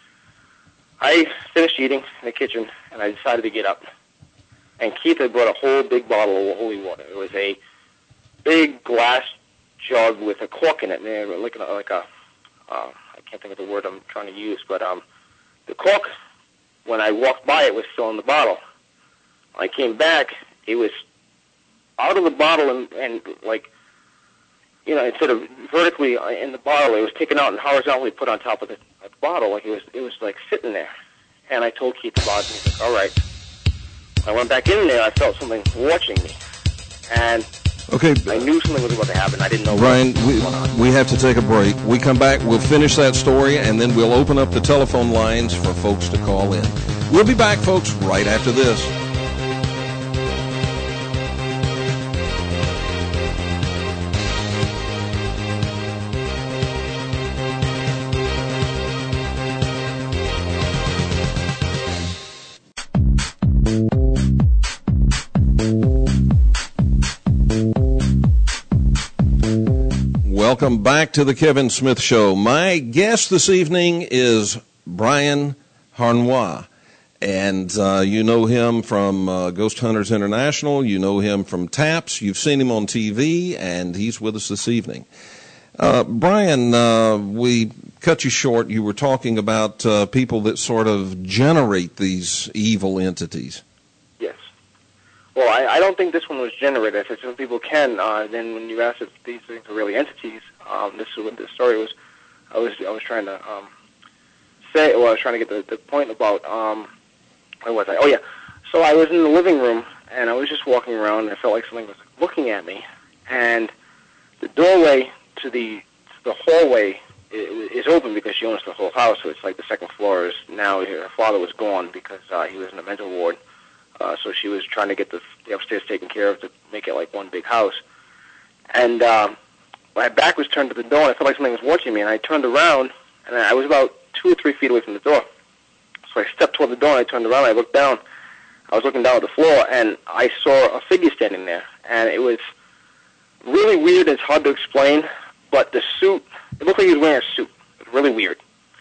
I finished eating in the kitchen, and I decided to get up. And Keith had brought a whole big bottle of holy water. It was a big glass jug with a cork in it, man, like a, like a uh, I can't think of the word I'm trying to use, but um, the cork, when I walked by it, was still in the bottle. When I came back, it was out of the bottle and, and like, you know, instead of vertically in the bottle, it was taken out and horizontally put on top of the, of the bottle. Like it was, it was like sitting there. And I told Keith about it, and he's like, all right. I went back in there, I felt something watching me. And okay, I knew something was about to happen. I didn't know Brian, what was going on. we, we have to take a break. We come back, we'll finish that story, and then we'll open up the telephone lines for folks to call in. We'll be back, folks, right after this. Welcome back to the Kevin Smith Show. My guest this evening is Brian Harnois, and uh, you know him from uh, Ghost Hunters International. You know him from TAPS. You've seen him on T V, and he's with us this evening. Uh, Brian, uh, we cut you short. You were talking about uh, people that sort of generate these evil entities. Yes. Well, I, I don't think this one was generated. I said some people can. Uh, then when you asked if these things are really entities, um, this is what the story was. I was I was trying to um, say. Well, I was trying to get the, the point about. Um, where was I? Oh yeah. So I was in the living room and I was just walking around and I felt like something was looking at me, and the doorway to the to the hallway is open because she owns the whole house. So it's like the second floor is now. Her father was gone because uh, he was in a mental ward. Uh, so she was trying to get the, the upstairs taken care of to make it like one big house. And um, my back was turned to the door, and I felt like something was watching me. And I turned around, and I was about two or three feet away from the door. So I stepped toward the door, and I turned around, and I looked down. I was looking down at the floor, and I saw a figure standing there. And it was really weird. It's hard to explain, but the suit, it looked like he was wearing a suit. It was really weird.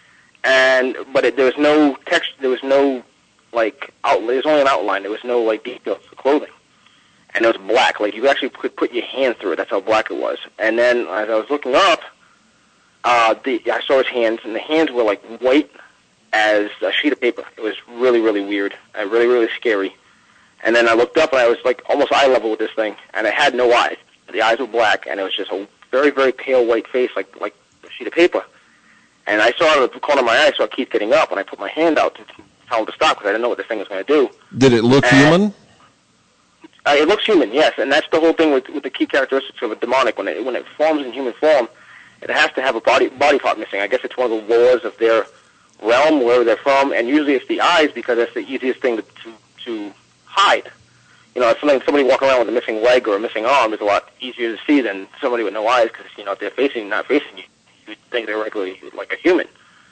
And but it, there was no texture, there was no like outline. There was only an outline. There was no like details of clothing, and it was black. Like you actually could put your hand through it. That's how black it was. And then as I was looking up, uh, the I saw his hands, and the hands were like white as a sheet of paper. It was really, really weird and really, really scary. And then I looked up, and I was like almost eye level with this thing, and it had no eyes. The eyes were black, and it was just a very, very pale white face, like like a sheet of paper. And I saw out of the corner of my eye, I saw Keith getting up, and I put my hand out to tell him to stop because I didn't know what this thing was going to do. Did it look and, human? Uh, it looks human, yes, and that's the whole thing with, with the key characteristics of a demonic. When it when it forms in human form, it has to have a body body part missing. I guess it's one of the laws of their realm, wherever they're from, and usually it's the eyes because that's the easiest thing to to, to hide. You know, if something, somebody walking around with a missing leg or a missing arm is a lot easier to see than somebody with no eyes because, you know, if they're facing, not facing you, you'd think they're regularly like a human.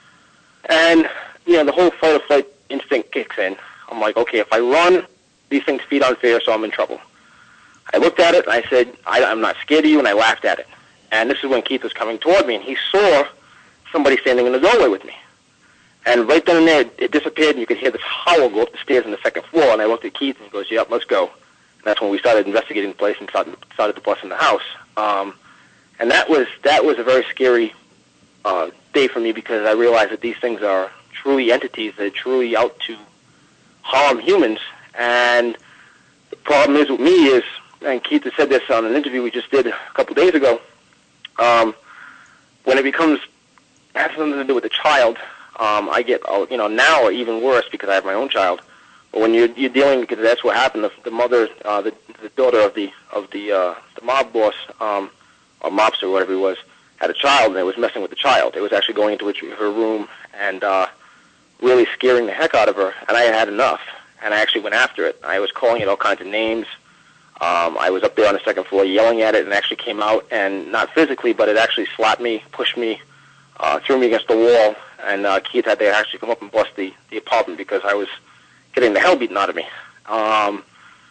And, you know, the whole fight or flight instinct kicks in. I'm like, okay, if I run, these things feed on fear, so I'm in trouble. I looked at it, and I said, I, I'm not scared of you, and I laughed at it. And this is when Keith was coming toward me, and he saw somebody standing in the doorway with me. And right then and there, it, it disappeared, and you could hear this howl go up the stairs on the second floor, and I looked at Keith, and he goes, yep, let's go. And that's when we started investigating the place and started, started to bust in the house. Um, and that was that was a very scary uh, day for me because I realized that these things are truly entities that are truly out to harm humans. And the problem is with me is, and Keith has said this on an interview we just did a couple days ago, um, when it becomes, has something to do with the child, um, I get, you know, now even worse because I have my own child. But when you're, you're dealing, because that's what happened, the, the mother, uh, the, the daughter of the of the uh, the mob boss, um, or mobster, whatever he was, had a child, and it was messing with the child. It was actually going into her room and uh, really scaring the heck out of her, and I had enough. And I actually went after it. I was calling it all kinds of names. Um, I was up there on the second floor yelling at it, and it actually came out, and not physically, but it actually slapped me, pushed me, uh, threw me against the wall, and uh, Keith had to actually come up and bust the, the apartment because I was getting the hell beaten out of me. Um,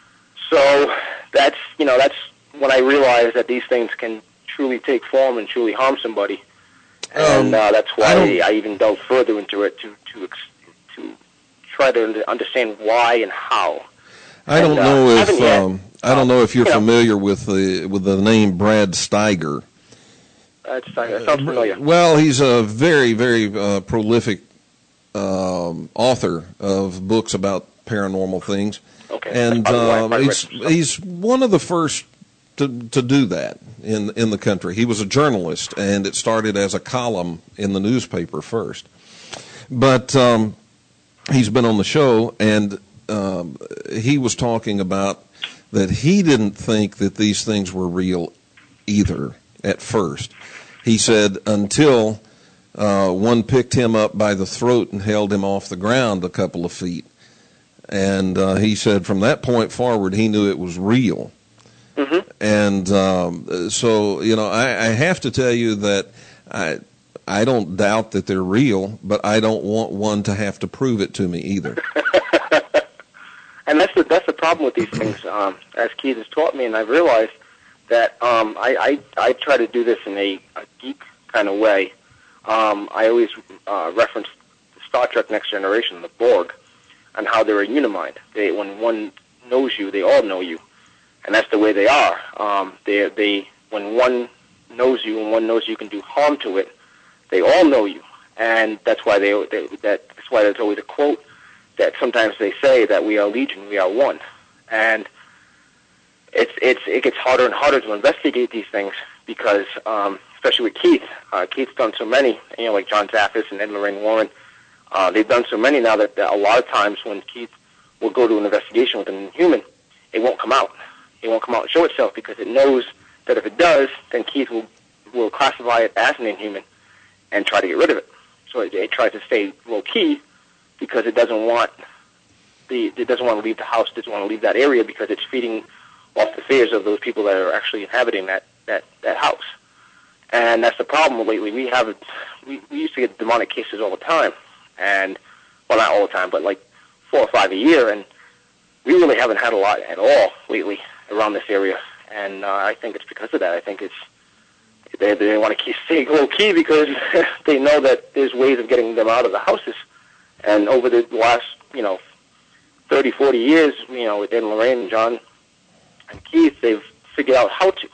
so that's, you know, that's when I realized that these things can truly take form and truly harm somebody. And uh, that's why I, I even delved further into it to to to try to understand why and how. I and, don't know uh, if yet, um, I don't know if you're you know, familiar with the with the name Brad Steiger. That's, that sounds familiar. Well, he's a very, very uh, prolific um, author of books about paranormal things. Okay. And um, he's, he's one of the first to to do that in in the country. He was a journalist, and it started as a column in the newspaper first. But um, he's been on the show, and um, he was talking about that he didn't think that these things were real either at first. He said until uh, one picked him up by the throat and held him off the ground a couple of feet. And uh, he said from that point forward, he knew it was real. Mm-hmm. And um, so, you know, I, I have to tell you that I I don't doubt that they're real, but I don't want one to have to prove it to me either. And that's the that's the problem with these things. Um, as Keith has taught me, and I've realized that um, I, I I try to do this in a, a geek kind of way. Um, I always uh, reference Star Trek: Next Generation, the Borg, and how they're a unimind. They, when one knows you, they all know you, and that's the way they are. Um, they they when one knows you and one knows you can do harm to it, they all know you, and that's why they, they that that's why there's always a quote that sometimes they say that we are legion, we are one, and it's it's it gets harder and harder to investigate these things because, um, especially with Keith, uh, Keith's done so many, you know, like John Zaffis and Ed and Lorraine Warren. Uh, they've done so many now that, that a lot of times when Keith will go to an investigation with an inhuman, it won't come out. It won't come out and show itself because it knows that if it does, then Keith will will classify it as an inhuman and try to get rid of it. So it, it tries to stay low key because it doesn't want the it doesn't want to leave the house, doesn't want to leave that area because it's feeding off the fears of those people that are actually inhabiting that that, that house. And that's the problem lately. We have we, we used to get demonic cases all the time, and well, not all the time, but like four or five a year, and we really haven't had a lot at all lately around this area. And uh, I think it's because of that. I think it's they they want to keep stay low key because they know that there's ways of getting them out of the houses. And over the last, you know, thirty, forty years, you know, with Ed and Lorraine and John and Keith, they've figured out how to.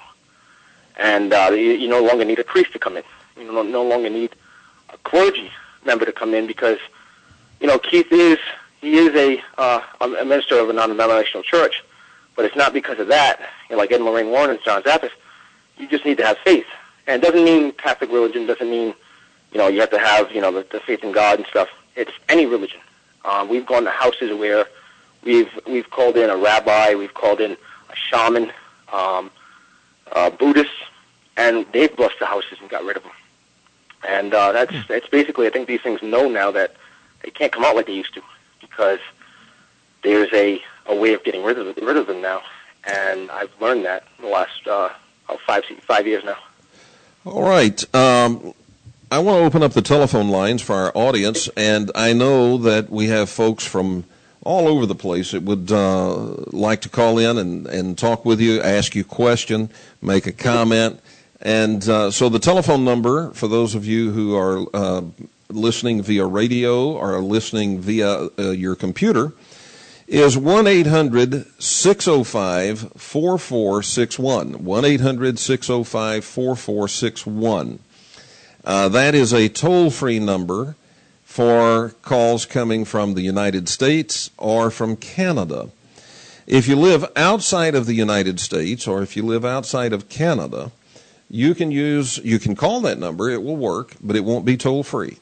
And uh, you, you no longer need a priest to come in. You no, no longer need a clergy member to come in because, you know, Keith is, he is a, uh, a minister of a non-denominational church, but it's not because of that. You know, like Ed and Lorraine Warren and John Zappis, you just need to have faith. And it doesn't mean Catholic religion, doesn't mean, you know, you have to have, you know, the, the faith in God and stuff. It's any religion. Um, we've gone to houses where we've we've called in a rabbi, we've called in a shaman, um, uh, Buddhists, and they've blessed the houses and got rid of them. And uh, that's that's basically, I think these things know now that they can't come out like they used to because there's a, a way of getting rid of rid of them now. And I've learned that in the last uh, five five years now. All right. Um, I want to open up the telephone lines for our audience, and I know that we have folks from all over the place that would uh, like to call in and, and talk with you, ask you a question, make a comment. And uh, so the telephone number, for those of you who are uh, listening via radio or listening via uh, your computer, is one eight hundred six oh five four four six one, one eight hundred six oh five four four six one. Uh, that is a toll-free number for calls coming from the United States or from Canada. If you live outside of the United States or if you live outside of Canada, you can use, you can call that number, it will work, but it won't be toll-free.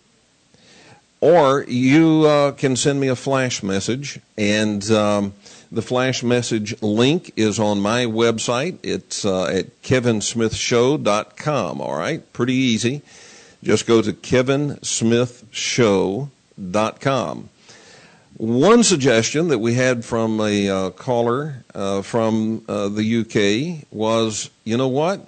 Or you uh, can send me a flash message, and um, the flash message link is on my website. It's uh, at kevin smith show dot com, all right? Pretty easy. Just go to kevin smith show dot com. One suggestion that we had from a uh, caller uh, from uh, the U K was, you know what?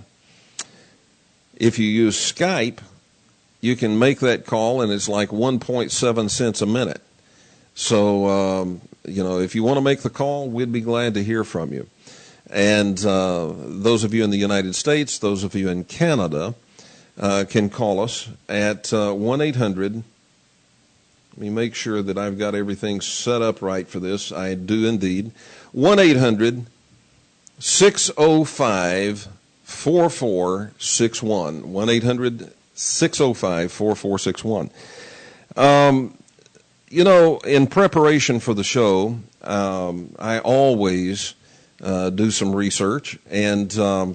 If you use Skype, you can make that call, and it's like one point seven cents a minute. So, um, you know, if you want to make the call, we'd be glad to hear from you. And uh, those of you in the United States, those of you in Canada, uh, can call us at uh, one eight hundred. Let me make sure that I've got everything set up right for this. I do indeed. one eight hundred six oh five four four six one. one eight hundred six oh five four four six one. Um, you know, in preparation for the show, um, I always uh, do some research, and um,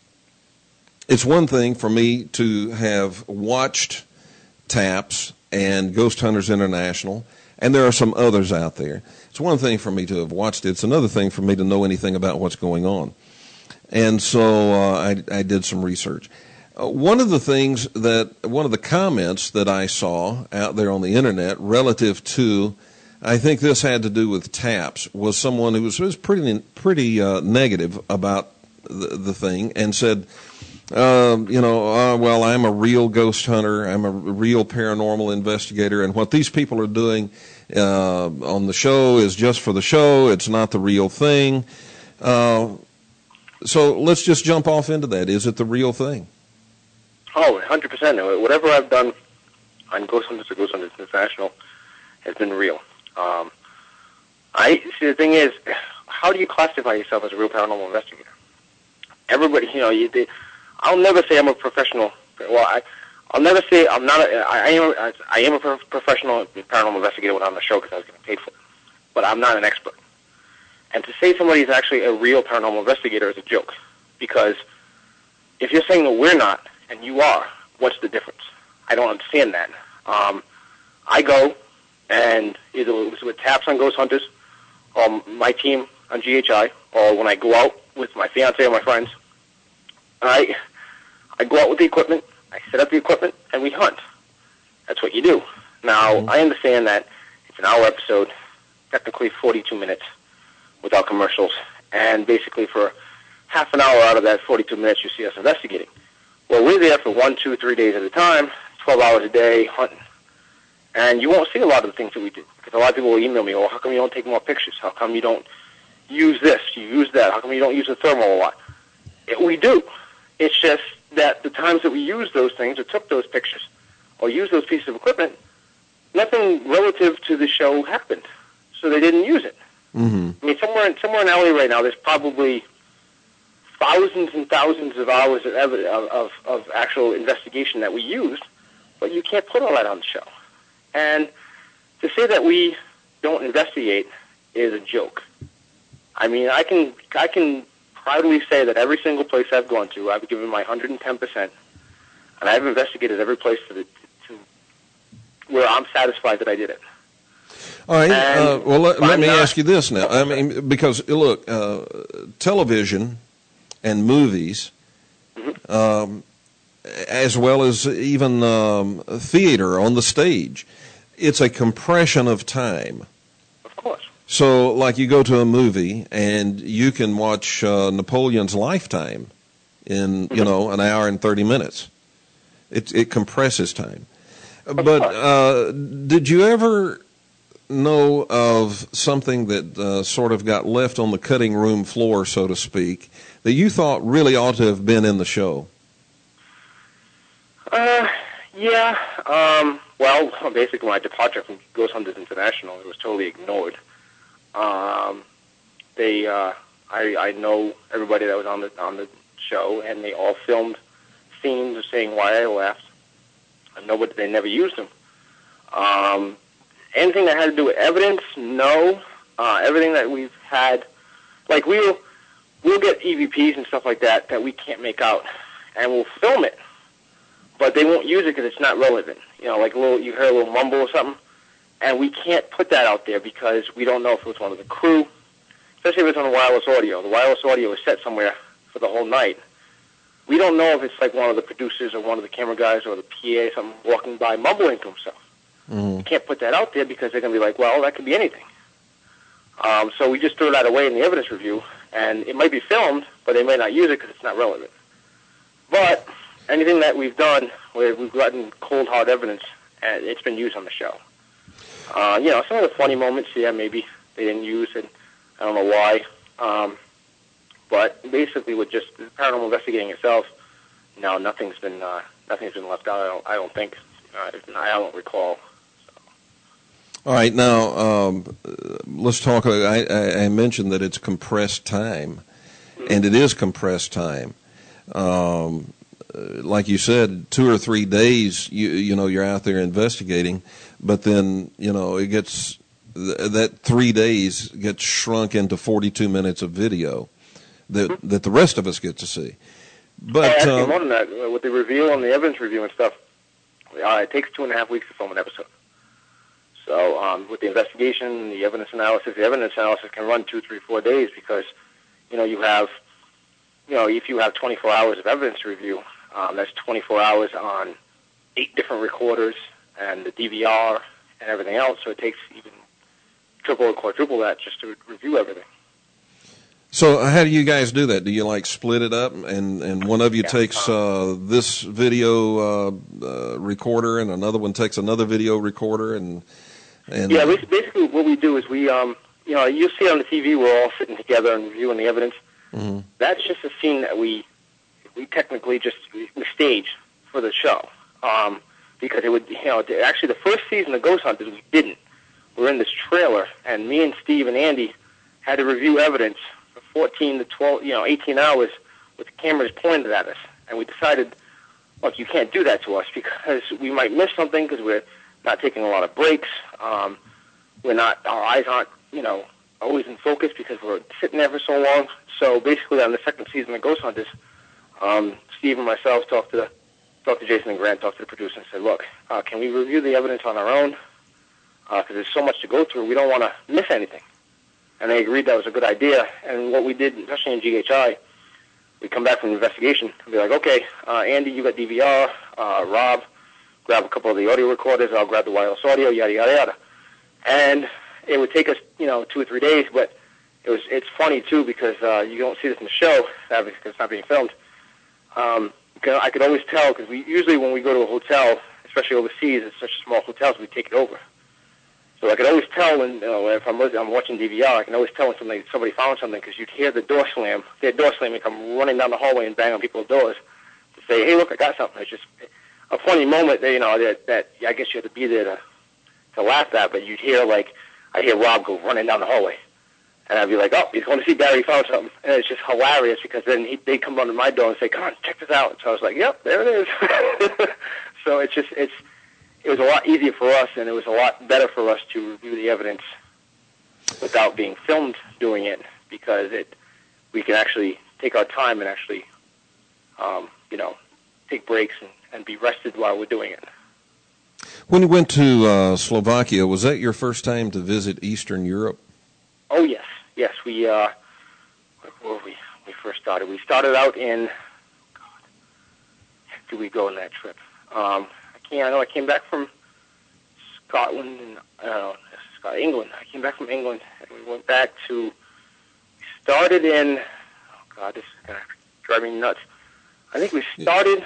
it's one thing for me to have watched TAPS and Ghost Hunters International, and there are some others out there. It's one thing for me to have watched it. It's another thing for me to know anything about what's going on. And so uh, I, I did some research. Uh, one of the things that, one of the comments that I saw out there on the internet relative to, I think this had to do with TAPS, was someone who was, was pretty pretty uh, negative about the, the thing and said, uh, you know, uh, well, I'm a real ghost hunter, I'm a real paranormal investigator, and what these people are doing uh, on the show is just for the show, it's not the real thing. Uh, so let's just jump off into that. Is it the real thing? Oh, one hundred percent. Whatever I've done on Ghost Hunters or Ghost Hunters International has been real. Um, I see. The thing is, how do you classify yourself as a real paranormal investigator? Everybody, you know, you, they, I'll never say I'm a professional. Well, I, I'll never say I'm not. A, I, I am. I am a professional paranormal investigator when I'm on the show because I was getting paid for it. But I'm not an expert. And to say somebody is actually a real paranormal investigator is a joke, because if you're saying that we're not and you are, what's the difference? I don't understand that. Um, I go, and either it was with TAPS on Ghost Hunters, or my team on G H I, or when I go out with my fiance or my friends, I I go out with the equipment, I set up the equipment, and we hunt. That's what you do. Now, mm-hmm. I understand that it's an hour episode, technically forty-two minutes without commercials, and basically for half an hour out of that forty-two minutes you see us investigating. Well, we're there for one, two, three days at a time, twelve hours a day, hunting. And you won't see a lot of the things that we do, because a lot of people will email me, oh, how come you don't take more pictures? How come you don't use this, you use that? How come you don't use the thermal a lot? It, we do. It's just that the times that we use those things or took those pictures or used those pieces of equipment, nothing relative to the show happened, so they didn't use it. Mm-hmm. I mean, somewhere in, somewhere in L A right now, there's probably thousands and thousands of hours of, evidence, of, of, of actual investigation that we used, but you can't put all that on the show. And to say that we don't investigate is a joke. I mean, I can I can proudly say that every single place I've gone to, I've given my one hundred ten percent, and I've investigated every place to, the, to where I'm satisfied that I did it. All right. Uh, well, let, let me not, ask you this now. I mean, because look, uh, television and movies, mm-hmm. um, as well as even um, theater on the stage, it's a compression of time. Of course. So, like, you go to a movie and you can watch uh, Napoleon's Lifetime in, mm-hmm. you know, an hour and thirty minutes. It it compresses time. Of but uh, did you ever know of something that uh, sort of got left on the cutting room floor, so to speak, that you thought really ought to have been in the show? Uh, yeah. Um, well, basically, my departure from Ghost Hunters International, it was totally ignored. Um, they, uh, I, I know everybody that was on the on the show, and they all filmed scenes of saying why I left. And nobody, they never used them. Um, anything that had to do with evidence, no. Uh, everything that we've had, like we'll we'll get E V Ps and stuff like that that we can't make out, and we'll film it, but they won't use it because it's not relevant. You know, like a little, you hear a little mumble or something, and we can't put that out there because we don't know if it was one of the crew, especially if it's on wireless audio. The wireless audio is set somewhere for the whole night. We don't know if it's like one of the producers or one of the camera guys or the P A or something walking by mumbling to himself. Mm-hmm. You can't put that out there because they're going to be like, well, that could be anything. Um, so we just throw that away in the evidence review, and it might be filmed, but they may not use it because it's not relevant. But anything that we've done where we've gotten cold, hard evidence, and it's been used on the show. Uh, you know, some of the funny moments, yeah, maybe they didn't use it. I don't know why. Um, but basically, with just the paranormal investigating itself, no, nothing's been uh, nothing's been left out. I don't, I don't think. Uh, I don't recall. So. All right, now um, let's talk. I, I mentioned that it's compressed time, mm-hmm. and it is compressed time. Um, like you said, two or three days, you you know, you're out there investigating, but then, you know, it gets, that three days gets shrunk into forty-two minutes of video that mm-hmm. that the rest of us get to see. But actually, uh, more than that, with the review and the evidence review and stuff, uh, it takes two and a half weeks to film an episode. So um, with the investigation, the evidence analysis, the evidence analysis can run two, three, four days because, you know, you have, you know, if you have twenty-four hours of evidence review, um, that's twenty-four hours on eight different recorders and the D V R and everything else. So it takes even triple or quadruple that just to review everything. So how do you guys do that? Do you like split it up and, and one of you yeah, takes uh, this video uh, uh, recorder and another one takes another video recorder and and yeah, basically what we do is we um you know you see on the T V we're all sitting together and reviewing the evidence. Mm-hmm. That's just a scene that we we technically just we stage for the show um, because it would you know actually the first season of Ghost Hunters we didn't. We're in this trailer and me and Steve and Andy had to review evidence for fourteen to twelve, you know, eighteen hours with the cameras pointed at us. And we decided, look, you can't do that to us because we might miss something because we're not taking a lot of breaks. Um, we're not, our eyes aren't, you know, always in focus because we're sitting there for so long. So basically on the second season of Ghost Hunters, um, Steve and myself talked to, talked to Jason and Grant, talked to the producer and said, look, uh, can we review the evidence on our own? Because uh, there's so much to go through, we don't want to miss anything. And they agreed that was a good idea. And what we did, especially in G H I, we come back from the investigation and be like, okay, uh, Andy, you got D V R, uh, Rob, grab a couple of the audio recorders, I'll grab the wireless audio, yada, yada, yada. And it would take us, you know, two or three days, but it was it's funny, too, because uh, you don't see this in the show, because it's not being filmed. Um, I could always tell, because we usually when we go to a hotel, especially overseas, it's such small hotels, we take it over. So I could always tell when, you know, if I'm, I'm watching D V R, I can always tell when somebody, somebody found something because you'd hear the door slam, their door slam, and come running down the hallway and bang on people's doors to say, hey, look, I got something. It's just a funny moment, that, you know, that, that I guess you have to be there to, to laugh at, but you'd hear, like, I hear Rob go running down the hallway. And I'd be like, oh, he's going to see Barry found something. And it's just hilarious because then he, they'd come under my door and say, come on, check this out. So I was like, yep, there it is. So it's just, it's, it was a lot easier for us, and it was a lot better for us to review the evidence without being filmed doing it, because it we can actually take our time and actually, um, you know, take breaks and, and be rested while we're doing it. When you went to uh, Slovakia, was that your first time to visit Eastern Europe? Oh, yes. Yes, we, uh, where were we? We first started. We started out in, oh God, heck did we go on that trip? Um, Yeah, I know I came back from Scotland and uh, Scotland, England. I came back from England and we went back to. We started in. Oh God, this is gonna drive me nuts. I think we started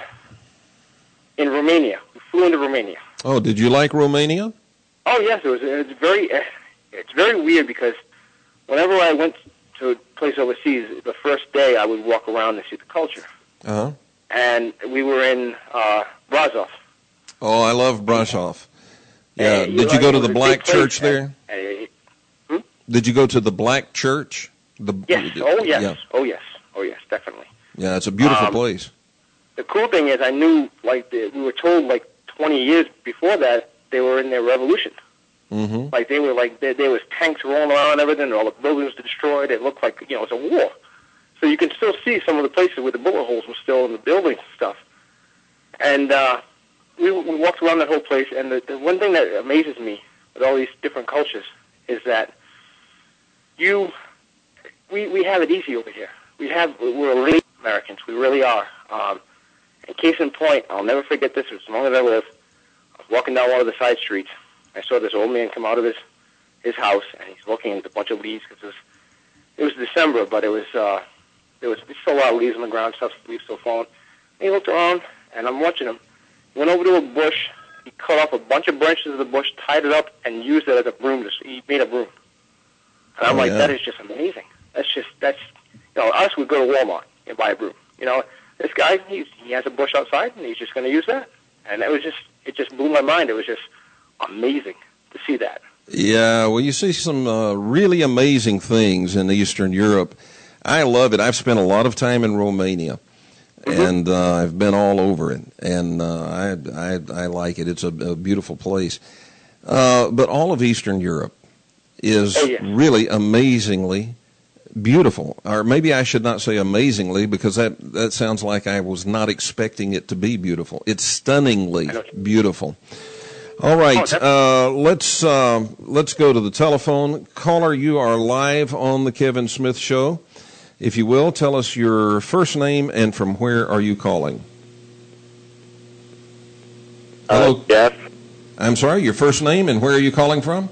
in Romania. We flew into Romania. Oh, did you like Romania? Oh yes, it was. It's very. It's very weird because whenever I went to a place overseas, the first day I would walk around and see the culture. Uh huh. And we were in uh, Brasov. Oh, I love Brasov. Yeah. Hey, Did you go to the Black Church there? Hey, hmm? Did you go to the Black Church? The, yes. Oh, yes. Yeah. Oh, yes. Oh, yes, definitely. Yeah, it's a beautiful um, place. The cool thing is I knew, like, the, we were told, like, twenty years before that, they were in their revolution. Mm-hmm. Like, they were, like, there, there was tanks rolling around and everything, and all the buildings were destroyed. It looked like, you know, it was a war. So you can still see some of the places where the bullet holes were still in the buildings and stuff. And, uh... We, we walked around that whole place, and the, the one thing that amazes me with all these different cultures is that you, we we have it easy over here. We have, we're elite Americans. We really are. Um, and case in point, I'll never forget this as long as I live. I was walking down one of the side streets. I saw this old man come out of his his house, and he's looking at a bunch of leaves because it was it was December, but it was uh, there was still a lot of leaves on the ground, stuff, leaves still falling. And he looked around, and I'm watching him. Went over to a bush, he cut off a bunch of branches of the bush, tied it up, and used it as a broom. To, he made a broom. And I'm oh, like, yeah. That is just amazing. That's just, that's, you know, us would go to Walmart and buy a broom. You know, this guy, he's, he has a bush outside, and he's just going to use that. And it was just, it just blew my mind. It was just amazing to see that. Yeah, well, you see some uh, really amazing things in Eastern Europe. I love it. I've spent a lot of time in Romania. and uh, I've been all over it, and uh, I, I I like it. It's a, a beautiful place. Uh, but all of Eastern Europe is oh, yeah. really amazingly beautiful. Or maybe I should not say amazingly, because that, that sounds like I was not expecting it to be beautiful. It's stunningly beautiful. All right, uh, let's uh, let's go to the telephone. Caller, you are live on the Kevin Smith Show. If you will, tell us your first name and from where are you calling? Uh, Hello, Jeff. I'm sorry, your first name and where are you calling from?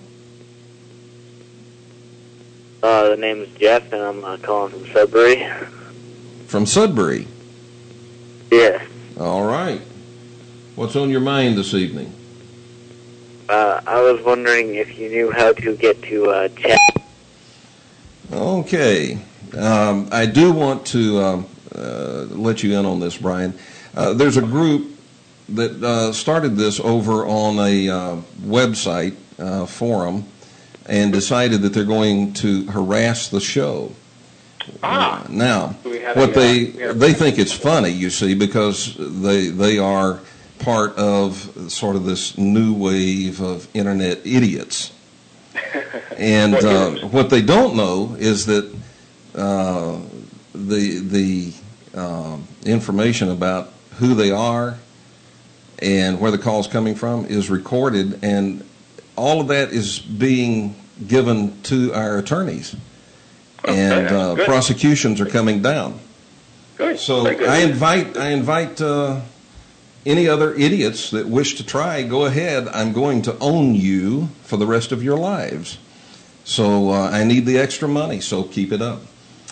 Uh, the name is Jeff, and I'm uh, calling from Sudbury. From Sudbury. Yes. All right. What's on your mind this evening? Uh, I was wondering if you knew how to get to uh, chat. Okay. Um, I do want to um, uh, let you in on this, Brian. Uh, there's a group that uh, started this over on a uh, website uh, forum and decided that they're going to harass the show. Ah. Uh, now, So we had what a, they uh, we had a- they think it's funny, you see, because they they are part of sort of this new wave of internet idiots. And What uh, is? what they don't know is that uh, the the uh, information about who they are and where the call is coming from is recorded, and all of that is being given to our attorneys, and Okay, uh, good. prosecutions are coming down. Good. So Very good. I invite I invite uh, any other idiots that wish to try. Go ahead. I'm going to own you for the rest of your lives. So uh, I need the extra money. So keep it up.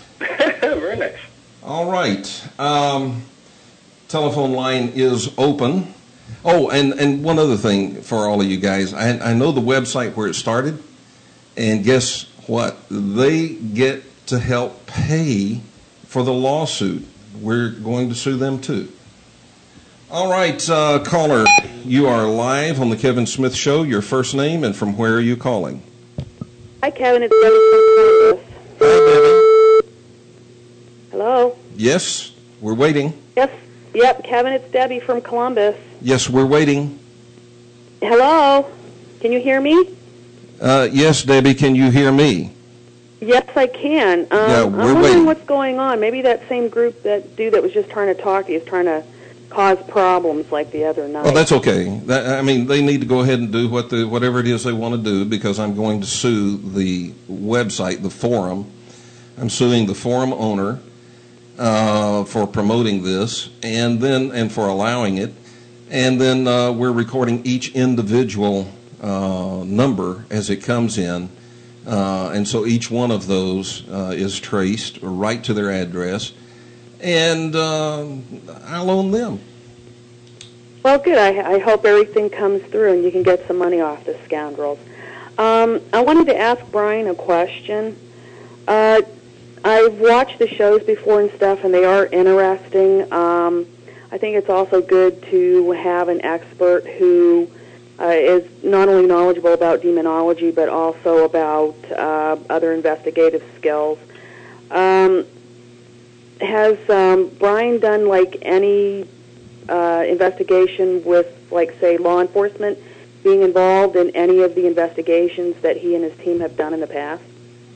Very nice. All right. Um, telephone line is open. Oh, and, and one other thing for all of you guys. I, I know the website where it started, and guess what? They get to help pay for the lawsuit. We're going to sue them too. All right, uh, caller, you are live on the Kevin Smith Show. Your first name and from where are you calling? Hi, Kevin. It's Debbie from Columbus. Hi, Debbie. Hello? Yes, we're waiting. Yes. Yep, Kevin, it's Debbie from Columbus. Yes, we're waiting. Hello? Can you hear me? Uh, yes, Debbie, can you hear me? Yes, I can. Um, Yeah, I'm we're wondering waiting. what's going on. Maybe that same group, that dude that was just trying to talk to you, is trying to cause problems like the other night. Well, that's okay. That, I mean, they need to go ahead and do what the, whatever it is they want to do, because I'm going to sue the website, the forum. I'm suing the forum owner uh, for promoting this, and then and for allowing it, and then uh, we're recording each individual uh, number as it comes in, uh, and so each one of those uh, is traced right to their address, and uh, I'll own them. Well, good. I, I hope everything comes through and you can get some money off the scoundrels. Um, I wanted to ask Brian a question. Uh, I've watched the shows before and stuff, and they are interesting. Um, I think it's also good to have an expert who uh, is not only knowledgeable about demonology, but also about uh, other investigative skills. Um, has um, Brian done, like, any uh, investigation with, like, say, law enforcement being involved in any of the investigations that he and his team have done in the past?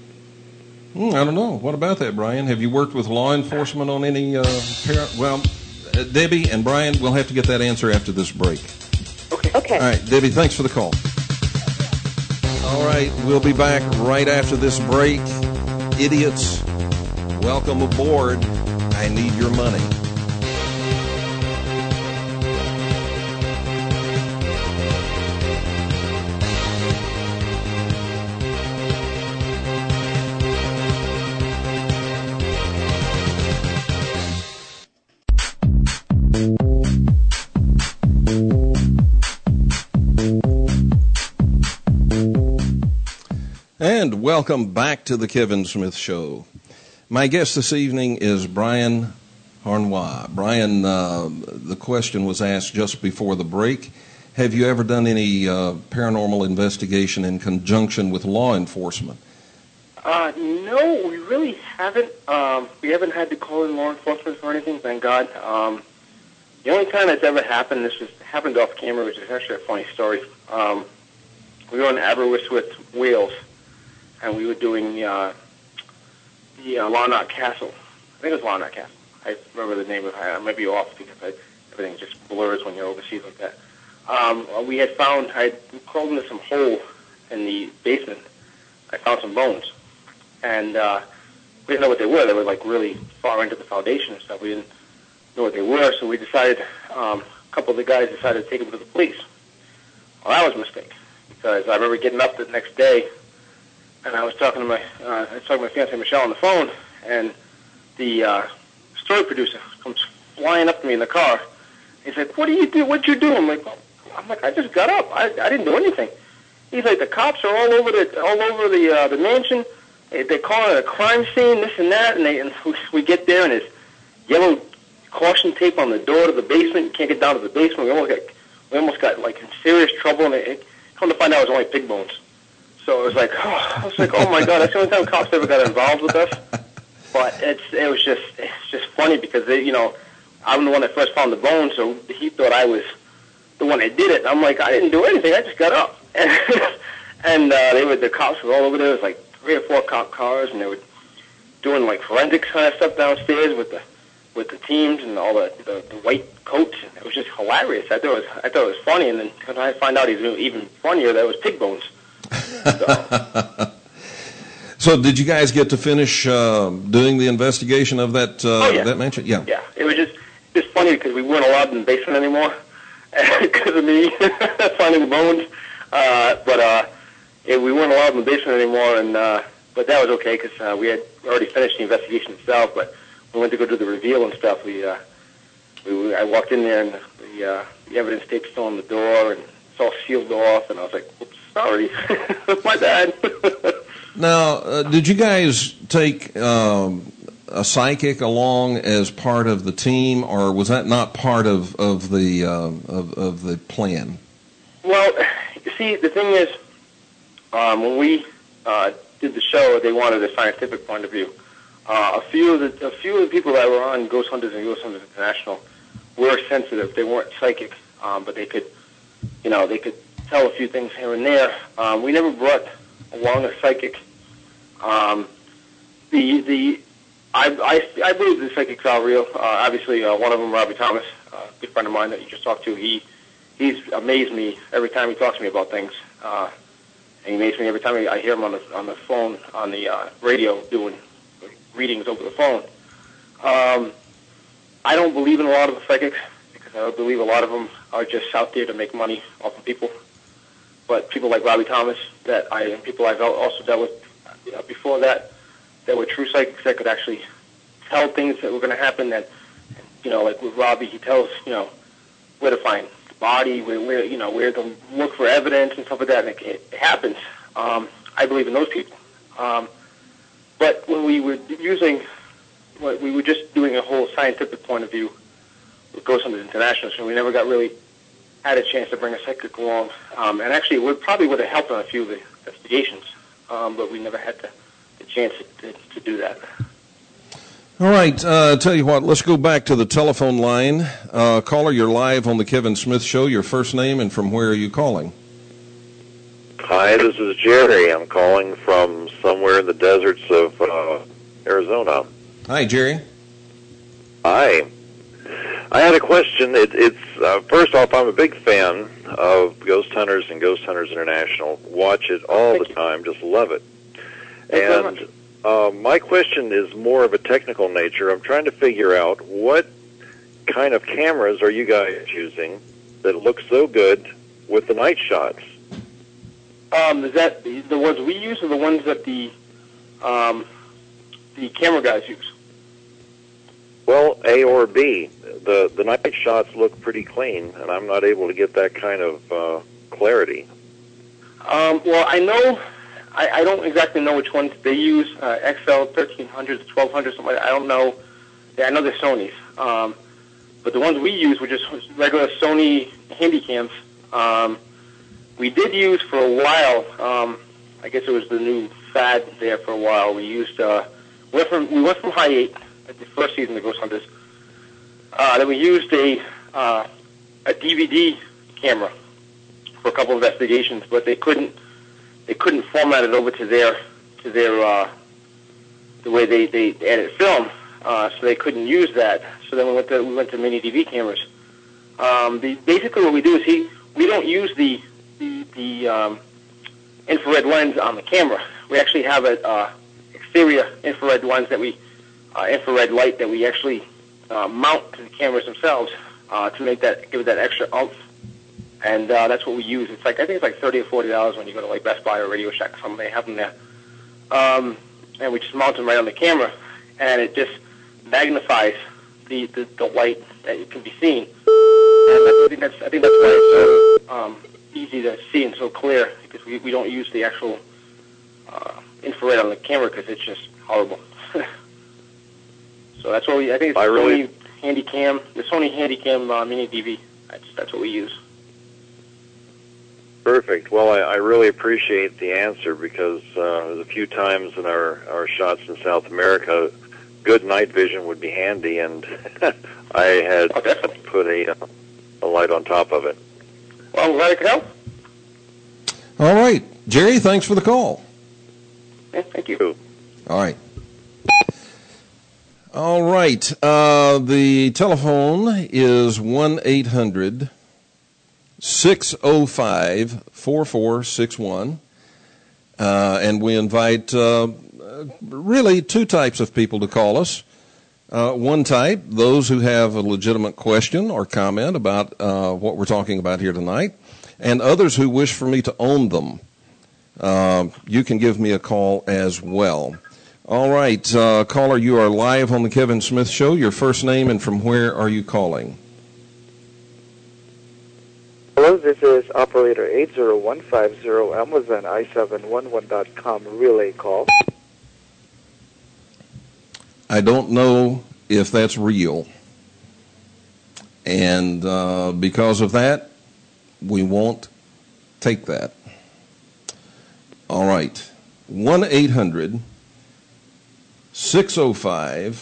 Hmm, I don't know. What about that, Brian? Have you worked with law enforcement on any uh, parent? Well, uh, Debbie and Brian, we'll have to get that answer after this break. Okay. Okay. All right, Debbie, thanks for the call. All right, we'll be back right after this break. Idiots, welcome aboard. I need your money. And welcome back to the Kevin Smith Show. My guest this evening is Brian Harnois. Brian, uh, the question was asked just before the break. Have you ever done any uh, paranormal investigation in conjunction with law enforcement? Uh, no, we really haven't. Um, we haven't had to call in law enforcement for anything, thank God. Um, the only time that's ever happened, this was happened off camera, which is actually a funny story. Um, we were in Aberystwyth, Wales, and we were doing uh, the uh, Larnock Castle. I think it was Larnock Castle. I remember the name of it. I might be off because I, everything just blurs when you're overseas like that. Um, we had found, I had crawled into some hole in the basement. I found some bones. And uh, we didn't know what they were. They were like really far into the foundation and stuff. We didn't know what they were, so we decided, um, a couple of the guys decided to take them to the police. Well, that was a mistake because I remember getting up the next day and I was talking to my, uh, I was talking to my fiancée Michelle on the phone, and the uh, story producer comes flying up to me in the car. He's like, "What do you do? What'd you do?" I'm like, well, "I'm like, I just got up. I, I didn't do anything." He's like, "The cops are all over the all over the uh, the mansion. They, they call it a crime scene, this and that." And they and we get there and there's yellow caution tape on the door to the basement. You can't get down to the basement. We almost got we almost got like in serious trouble. And it, it, come to find out, it was only pig bones. So it was like, oh, I was like, oh my God, that's the only time cops ever got involved with us. But it's it was just it's just funny because they, you know, I'm the one that first found the bones, so he thought I was the one that did it. I'm like, I didn't do anything. I just got up. And, and uh, they were the cops were all over there. It was like three or four cop cars, and they were doing like forensics kind of stuff downstairs with the with the teams and all the, the the white coats. And it was just hilarious. I thought it was I thought it was funny, and then when I find out even even funnier, that it was pig bones. So. So did you guys get to finish uh, doing the investigation of that uh, oh, yeah. that mansion? Yeah. Yeah. It was just just funny because we weren't allowed in the basement anymore because of me finding the bones. Uh, but uh, yeah, we weren't allowed in the basement anymore, and uh, but that was okay because uh, we had already finished the investigation itself. But we went to go do the reveal and stuff. We, uh, we I walked in there, and the, uh, the evidence tape's still on the door, and it's all sealed off. And I was like, "Oops, sorry, my bad." Now, uh, did you guys take um, a psychic along as part of the team, or was that not part of of the uh, of, of the plan? Well, you see, the thing is, um, when we uh, did the show, they wanted a scientific point of view. Uh, a few of the a few of the people that were on Ghost Hunters and Ghost Hunters International were sensitive. They weren't psychic, um, but they could, you know, they could tell a few things here and there. Um, we never brought along a psychic. Um, the the I, I, I believe the psychics are real. Uh, obviously, uh, one of them, Robbie Thomas, uh, a good friend of mine that you just talked to, he he's amazed me every time he talks to me about things. Uh, and he amazes me every time I hear him on the on the phone, on the uh, radio, doing readings over the phone. Um, I don't believe in a lot of the psychics because I believe a lot of them are just out there to make money off of people. But people like Robbie Thomas, that I and people I've also dealt with you know, before that, that were true psychics that could actually tell things that were going to happen. That, you know, like with Robbie, he tells, you know, where to find the body, where, where you know, where to look for evidence and stuff like that, and it, it happens. Um, I believe in those people. Um, but when we were using, what we were just doing a whole scientific point of view with Ghost Hunters International, so we never got really had a chance to bring a psychic along. Um, and actually, it would, probably would have helped on a few of the investigations. Um, but we never had the, the chance to, to, to do that. All right. Uh, tell you what, let's go back to the telephone line. Uh, caller, you're live on the Kevin Smith Show. Your first name and from where are you calling? Hi, this is Jerry. I'm calling from somewhere in the deserts of uh, Arizona. Hi, Jerry. Hi. I had a question. It, it's uh, first off, I'm a big fan of Ghost Hunters and Ghost Hunters International. Watch it all Thank the you. time. Just love it. Thank you very much. And uh, my question is more of a technical nature. I'm trying to figure out what kind of cameras are you guys using that look so good with the night shots? Um, is that the, the ones we use, or the ones that the um, the camera guys use? Well, A or B. The the night shots look pretty clean, and I'm not able to get that kind of uh, clarity. Um, well, I know, I, I don't exactly know which ones they use. Uh, X L thirteen hundred, twelve hundred, something like that. I don't know. Yeah, I know they're Sony's. Um, but the ones we use were just regular Sony Handycams. Um, we did use for a while, um, I guess it was the new fad there for a while. We used uh, went from we went from High eight at the first season of Ghost Hunters. Uh, then we used a uh, a D V D camera for a couple of investigations, but they couldn't they couldn't format it over to their to their uh, the way they, they edit film, uh, so they couldn't use that. So then we went to we went to mini D V cameras. Um, the, basically, what we do is he we don't use the the, the um, infrared lens on the camera. We actually have an uh, exterior infrared lens that we uh, infrared light that we actually uh, mount to the cameras themselves uh, to make that give it that extra oomph. And uh, that's what we use. It's like I think it's like thirty or forty dollars when you go to like Best Buy or Radio Shack or something. They have them there, um, and we just mount them right on the camera, and it just magnifies the, the, the light that can be seen. And I think that's I think that's why it's so um, easy to see and so clear, because we we don't use the actual uh, infrared on the camera because it's just horrible. So that's what we. I think it's I the really... Sony Handycam, the Sony Handycam uh, Mini D V. That's that's what we use. Perfect. Well, I, I really appreciate the answer, because uh, there's a few times in our, our shots in South America, good night vision would be handy, and I had Oh, definitely. put a, a light on top of it. Well, I'm glad I could help. All right. Jerry, thanks for the call. Yeah, thank you. All right. All right. Uh, the telephone is one eight hundred six oh five four four six one. Uh, and we invite uh, really two types of people to call us. Uh, one type, those who have a legitimate question or comment about uh, what we're talking about here tonight, and others who wish for me to own them. Uh, you can give me a call as well. All right, uh, caller, you are live on the Kevin Smith Show. Your first name and from where are you calling? Hello, this is operator eight zero one five zero Amazon i seven one one dot com relay call. I don't know if that's real. And uh, because of that, we won't take that. All right, one eight hundred six oh five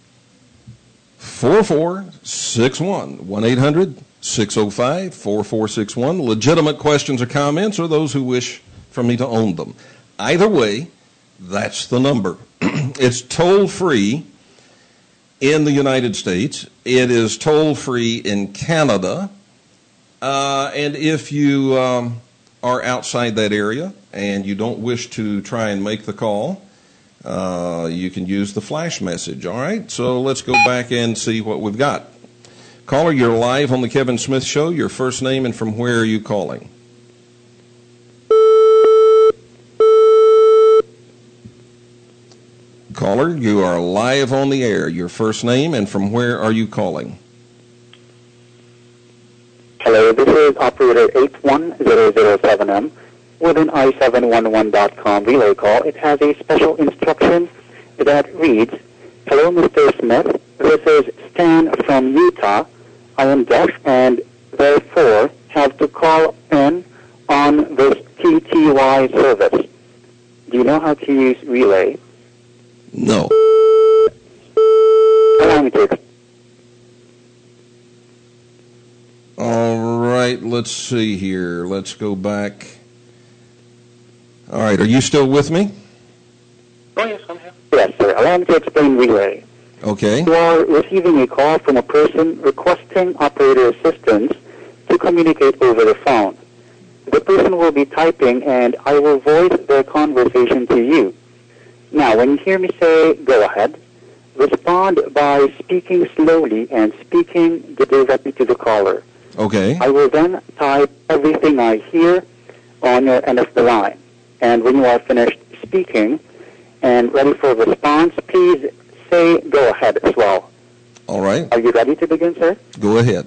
four four six one. one eight hundred six oh five four four six one. Legitimate questions or comments, or those who wish for me to own them. Either way, that's the number. It's toll-free in the United States. It is toll-free in Canada. Uh, and if you um, are outside that area and you don't wish to try and make the call, uh, you can use the flash message. All right? So let's go back and see what we've got. Caller, you're live on the Kevin Smith Show. Your first name and from where are you calling? Caller, you are live on the air. Your first name and from where are you calling? Hello, this is operator eight one zero zero seven M with an i seven one one dot com relay call. It has a special instruction that reads, hello, Mister Smith. This is Stan from Utah. I am deaf and therefore have to call in on this T T Y service. Do you know how to use relay? No. Allow me to explain. All right, let's see here. Let's go back. All right, are you still with me? Oh, yes, I'm here. Yes, sir. Allow me to explain relay. Okay. You are receiving a call from a person requesting operator assistance to communicate over the phone. The person will be typing, and I will voice their conversation to you. Now, when you hear me say, go ahead, respond by speaking slowly and speaking directly to the caller. Okay. I will then type everything I hear on your end of the line. And when you are finished speaking and ready for a response, please say go ahead as well. All right. Are you ready to begin, sir? Go ahead.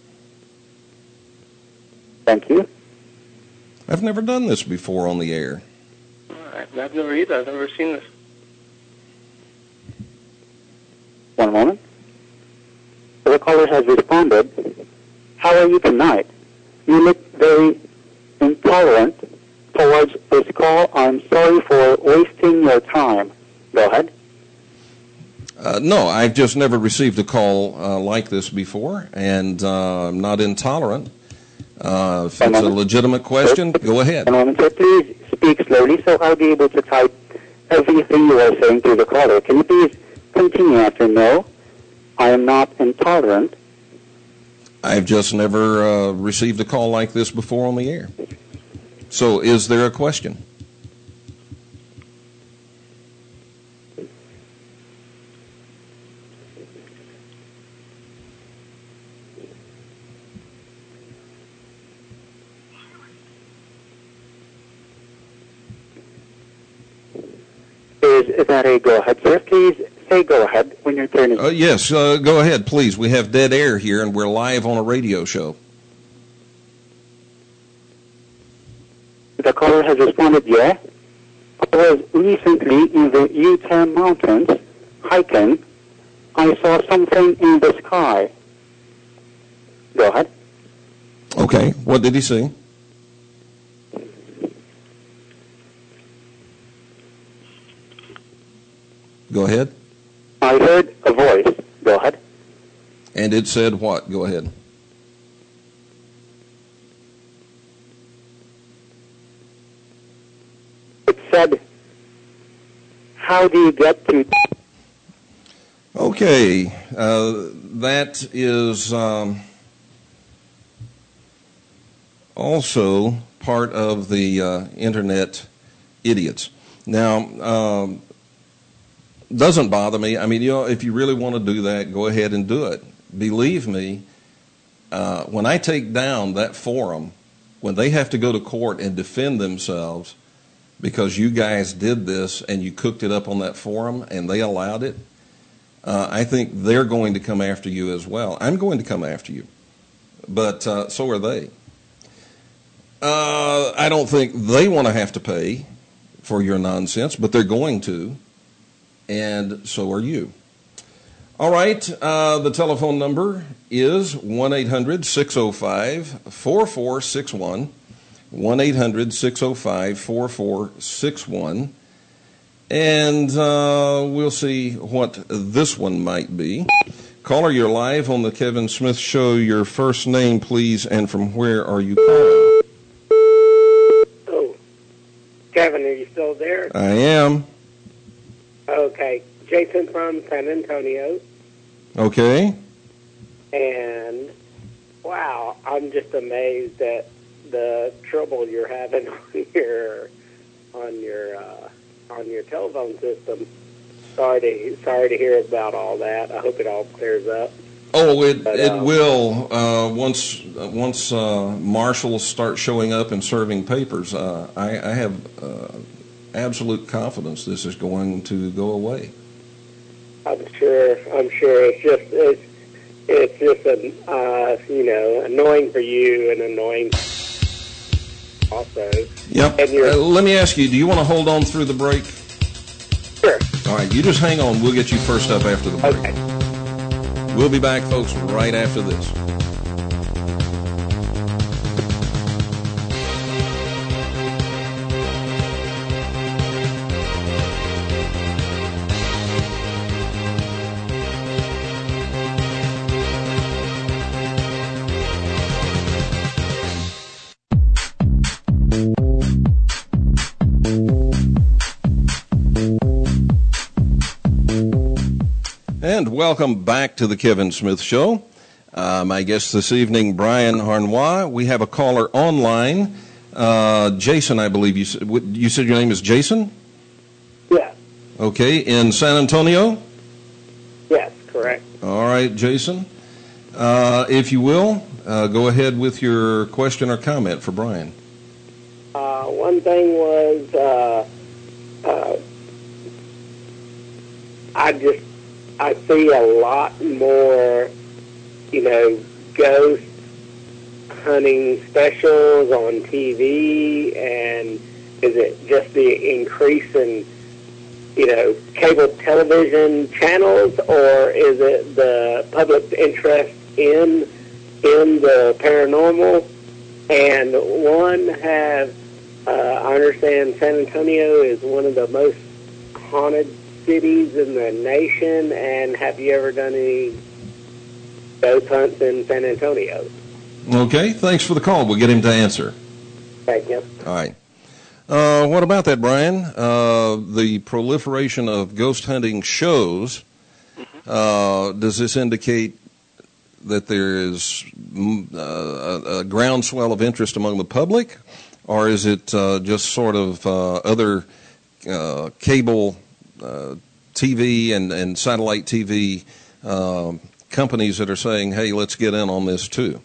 Thank you. I've never done this before on the air. All right. I've never either. I've never seen this. One moment. The caller has responded, how are you tonight? You look very intolerant towards this call. I'm sorry for wasting your time. Go ahead. Uh, no, I've just never received a call uh, like this before, and uh, I'm not intolerant. Uh, if it's a legitimate question, go ahead. One moment, sir. Please speak slowly so I'll be able to type everything you are saying to the caller. Can you please continue after no? I am not intolerant. I've just never uh, received a call like this before on the air. So is there a question? Is, is that a go ahead, sir? Please say go ahead when your turn is. Uh, yes, uh, go ahead, please. We have dead air here, and we're live on a radio show. The caller has responded, yeah. I was recently in the Utah Mountains hiking. I saw something in the sky. Go ahead. Okay, what did he see? Go ahead. I heard a voice. Go ahead. And it said what? Go ahead. It said, how do you get to... Okay, uh, that is um, also part of the uh, internet idiots. Now, um, doesn't bother me. I mean, you know, if you really want to do that, go ahead and do it. Believe me, uh, when I take down that forum, when they have to go to court and defend themselves because you guys did this and you cooked it up on that forum and they allowed it, uh, I think they're going to come after you as well. I'm going to come after you, but uh, so are they. Uh, I don't think they want to have to pay for your nonsense, but they're going to. And so are you. All right, uh, the telephone number is one eight hundred six oh five four four six one, one eight hundred six oh five four four six one, and uh, we'll see what this one might be. Caller, you're live on the Kevin Smith Show. Your first name, please, and from where are you calling? Oh, Kevin, are you still there? I am. Okay, Jason from San Antonio. Okay. And, wow, I'm just amazed at the trouble you're having on your on your uh, on your telephone system. Sorry to sorry to hear about all that. I hope it all clears up. Oh, it But, it um, will uh, once uh, once uh, marshals start showing up and serving papers. Uh, I, I have uh, absolute confidence this is going to go away. I'm sure. I'm sure. It's just it's it's just an uh, you know annoying for you and annoying also. Yep. And you're, Uh, let me ask you, do you want to hold on through the break? sure. All right, you just hang on. We'll get you first up after the break. Okay. We'll be back, folks, right after this. And welcome back to the Kevin Smith Show. Uh, my guest this evening, Brian Harnois. We have a caller online. Uh, Jason, I believe you said. what- You said your name is Jason? Yes. Okay, in San Antonio? Yes. Correct. All right, Jason. Uh, if you will, uh, go ahead with your question or comment for Brian. Uh, one thing was, uh, uh, I just, I see a lot more, you know, ghost hunting specials on T V, and is it just the increase in, you know, cable television channels, or is it the public's interest in in the paranormal? And one has Uh, I understand San Antonio is one of the most haunted cities in the nation, and have you ever done any ghost hunts in San Antonio? Okay, thanks for the call. We'll get him to answer. Thank you. All right. Uh, what about that, Brian? Uh, the proliferation of ghost hunting shows, uh, does this indicate that there is uh, a, a groundswell of interest among the public, or is it uh, just sort of uh, other uh, cable uh, T V and, and satellite T V uh, companies that are saying, hey, let's get in on this too?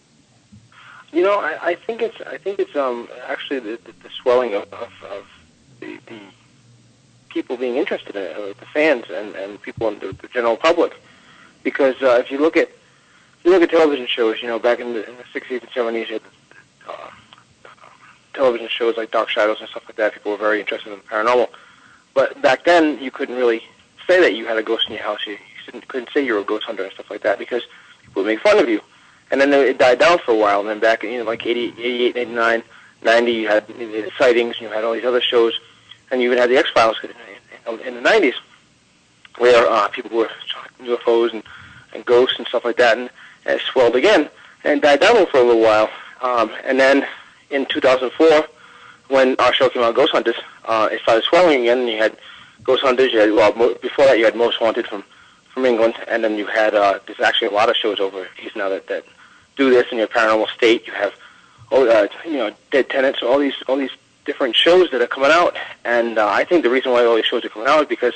You know, I, I think it's I think it's um actually the, the, the swelling of, of, of the, the people being interested in it, uh, the fans and, and people in the, the general public. Because uh, if you look at if you look at television shows, you know, back in the, in the sixties and seventies, you had uh, television shows like Dark Shadows and stuff like that. People were very interested in the paranormal. But back then, you couldn't really say that you had a ghost in your house. You, you couldn't, couldn't say you were a ghost hunter and stuff like that because people would make fun of you. And then it died down for a while, and then back in, you know, like eighty, eighty-eight, eighty-nine, ninety, you had the sightings, and you had all these other shows, and you even had the X-Files in, in the nineties, where uh, people were talking U F Os and, and ghosts and stuff like that, and, and it swelled again, and died down for a little while. Um, and then in two thousand four, when our show came out, Ghost Hunters, uh, it started swelling again, and you had Ghost Hunters, you had, well, mo- before that you had Most Wanted from, from England, and then you had, uh, there's actually a lot of shows overseas now that, that do this in your paranormal state. You have, oh, uh, you know, Dead Tenants, all these, all these different shows that are coming out, and uh, I think the reason why all these shows are coming out is because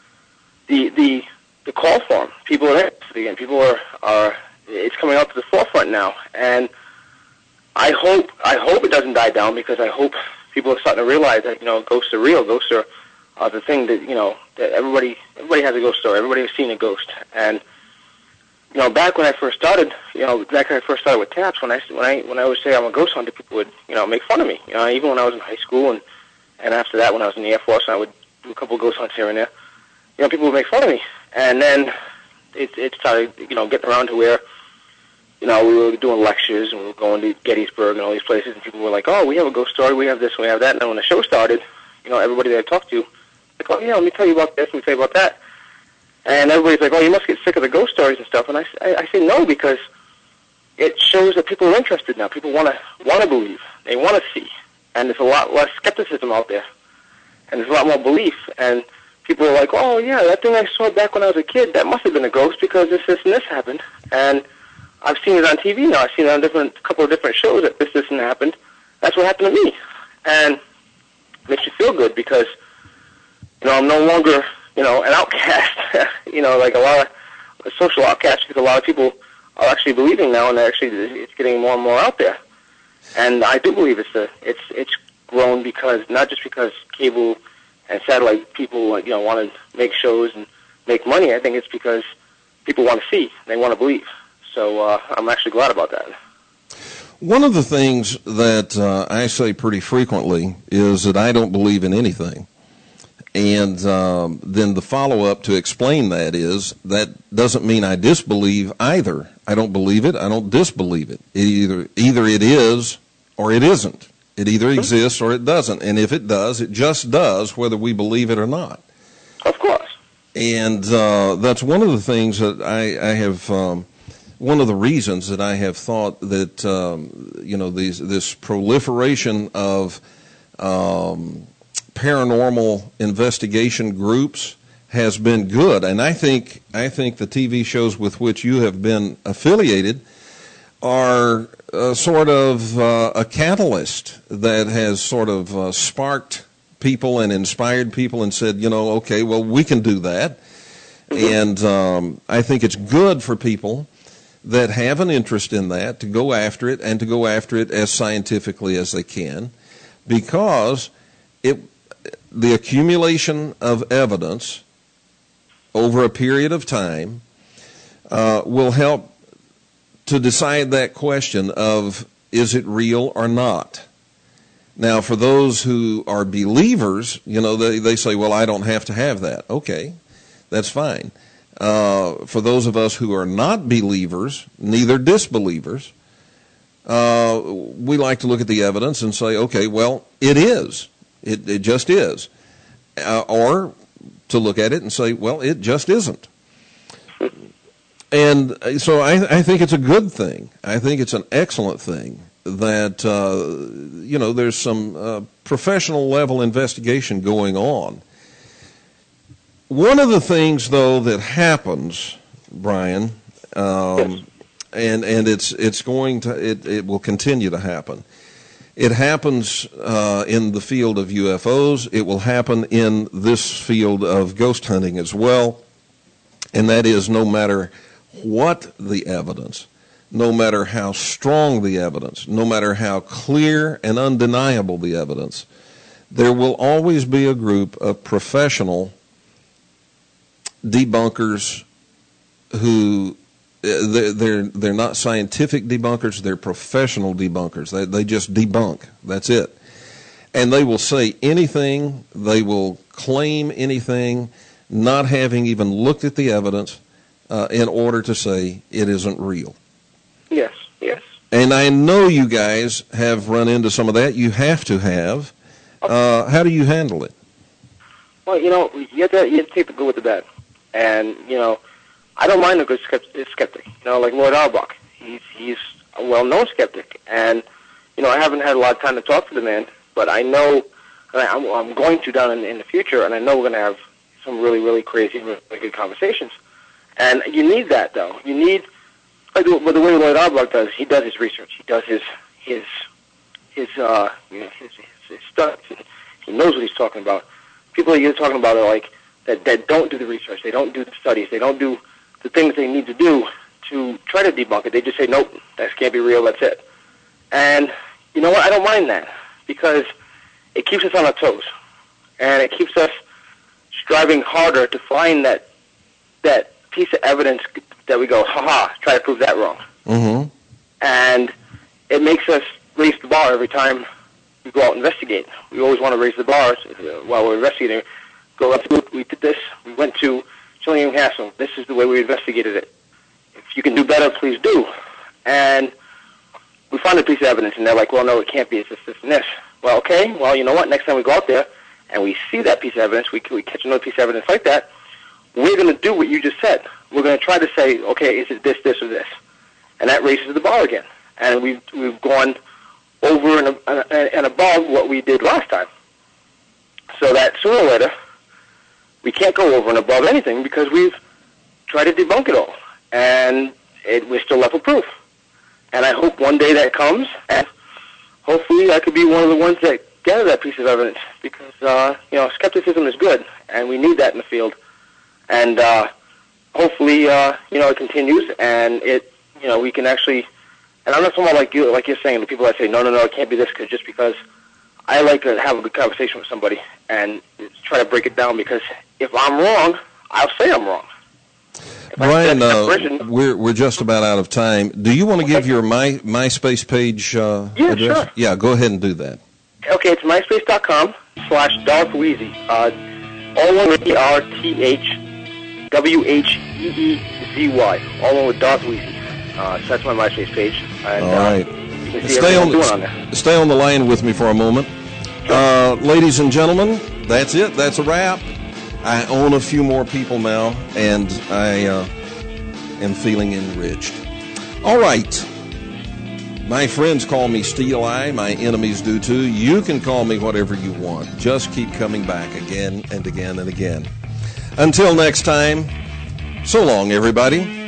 the the the call for them, people are interested again. People are are it's coming out to the forefront now, and I hope I hope it doesn't die down because I hope people are starting to realize that you know ghosts are real. Ghosts are, are the thing that you know that everybody everybody has a ghost story. Everybody has seen a ghost, and you know, back when I first started, you know, back when I first started with TAPS, when I when I when I would say I'm a ghost hunter, people would, you know, make fun of me. You know, even when I was in high school and and after that, when I was in the Air Force, I would do a couple of ghost hunts here and there. You know, people would make fun of me, and then it it started, you know, getting around to where, you know, we were doing lectures and we were going to Gettysburg and all these places, and people were like, "Oh, we have a ghost story, we have this, we have that." And then when the show started, you know, everybody that I talked to, like, "Oh yeah, let me tell you about this, let me tell you about that." And everybody's like, "Oh, you must get sick of the ghost stories and stuff." And I, I, I say no, because it shows that people are interested now. People want to want to believe. They want to see. And there's a lot less skepticism out there. And there's a lot more belief. And people are like, "Oh, yeah, that thing I saw back when I was a kid, that must have been a ghost because this, this, and this happened." And I've seen it on T V now. I've seen it on a different, couple of different shows that this, this, and happened. That's what happened to me. And it makes you feel good because, you know, I'm no longer... you know, an outcast, you know, like a lot of a social outcast, because a lot of people are actually believing now, and they're actually, it's getting more and more out there. And I do believe it's a, it's it's grown because, not just because cable and satellite people, you know, want to make shows and make money. I think it's because people want to see, they want to believe. So uh, I'm actually glad about that. One of the things that uh, I say pretty frequently is that I don't believe in anything. And um, then the follow-up to explain that is, that doesn't mean I disbelieve either. I don't believe it. I don't disbelieve it. It either either it is or it isn't. It either exists or it doesn't. And if it does, it just does, whether we believe it or not. Of course. And uh, that's one of the things that I, I have, um, one of the reasons that I have thought that, um, you know, these, this proliferation of um paranormal investigation groups has been good, and I think I think the T V shows with which you have been affiliated are uh, sort of uh, a catalyst that has sort of uh, sparked people and inspired people and said, you know, okay, well, we can do that. And um, I think it's good for people that have an interest in that to go after it, and to go after it as scientifically as they can, because it the accumulation of evidence over a period of time uh, will help to decide that question of, is it real or not? Now, for those who are believers, you know, they, they say, well, I don't have to have that. Okay, that's fine. Uh, for those of us who are not believers, neither disbelievers, uh, we like to look at the evidence and say, okay, well, it is. It, it just is. Uh, or to look at it and say, well, it just isn't. And so I, I think it's a good thing. I think it's an excellent thing that, uh, you know, there's some uh, professional level investigation going on. One of the things, though, that happens, Brian, um, Yes. and and it's it's going to it, it will continue to happen. It happens uh, in the field of U F Os. It will happen in this field of ghost hunting as well. And that is, no matter what the evidence, no matter how strong the evidence, no matter how clear and undeniable the evidence, there will always be a group of professional debunkers who they're they're, they're not scientific debunkers, they're professional debunkers. They they just debunk. That's it. And they will say anything, they will claim anything, not having even looked at the evidence, uh, in order to say it isn't real. Yes, yes. And I know you guys have run into some of that. You have to have. Uh, how do you handle it? Well, you know, you have to, you have to take the good with the bad. And, you know, I don't mind a good skeptic. You know, like Lloyd Auerbach. He's, he's a well-known skeptic. And, you know, I haven't had a lot of time to talk to the man, but I know, I'm, I'm going to down in, in the future, and I know we're going to have some really, really crazy, really good conversations. And you need that, though. You need, like the, the way Lloyd Auerbach does, he does his research. He does his, his, his, uh, you know, his, his, his studies. He knows what he's talking about. People that you're talking about are like, that, that don't do the research. They don't do the studies. They don't do the things they need to do to try to debunk it. They just say, nope, that can't be real, that's it. And you know what? I don't mind that, because it keeps us on our toes. And it keeps us striving harder to find that that piece of evidence that we go, ha-ha, try to prove that wrong. Mm-hmm. And it makes us raise the bar every time we go out and investigate. We always want to raise the bar while we're investigating. Go up to, we did this, we went to Chillingham Castle. This is the way we investigated it. If you can do better, please do. And we find a piece of evidence, and they're like, well, no, it can't be. It's this, this, and this. Well, okay, well, you know what? Next time we go out there and we see that piece of evidence, we, we catch another piece of evidence like that, we're going to do what you just said. We're going to try to say, okay, is it this, this, or this? And that raises the bar again. And we've, we've gone over and, and above what we did last time. So that sooner or later, we can't go over and above anything because we've tried to debunk it all. And it, we're still left with proof. And I hope one day that comes, and hopefully I could be one of the ones that gather that piece of evidence, because, uh, you know, skepticism is good, and we need that in the field. And uh, hopefully, uh, you know, it continues, and it, you know, we can actually, and I'm not someone like you, like you're saying, the people that say, no, no, no, it can't be this, cause just because I like to have a good conversation with somebody and try to break it down, because if I'm wrong, I'll say I'm wrong. Brian, uh, we're we're just about out of time. Do you want to give your my MySpace page uh, yeah, address? Sure. Yeah, go ahead and do that. Okay, it's myspace.com slash Darth Wheezy. Uh, all one with E R T H W H E E Z Y. All one with Darth Wheezy. Uh, so that's my MySpace page. And, all right. Uh, you can see stay on doing on there. Stay on the line with me for a moment. Uh, ladies and gentlemen, that's it. That's a wrap. I own a few more people now, and I uh, am feeling enriched. All right. My friends call me Steel Eye. My enemies do too. You can call me whatever you want. Just keep coming back again and again and again. Until next time, so long, everybody.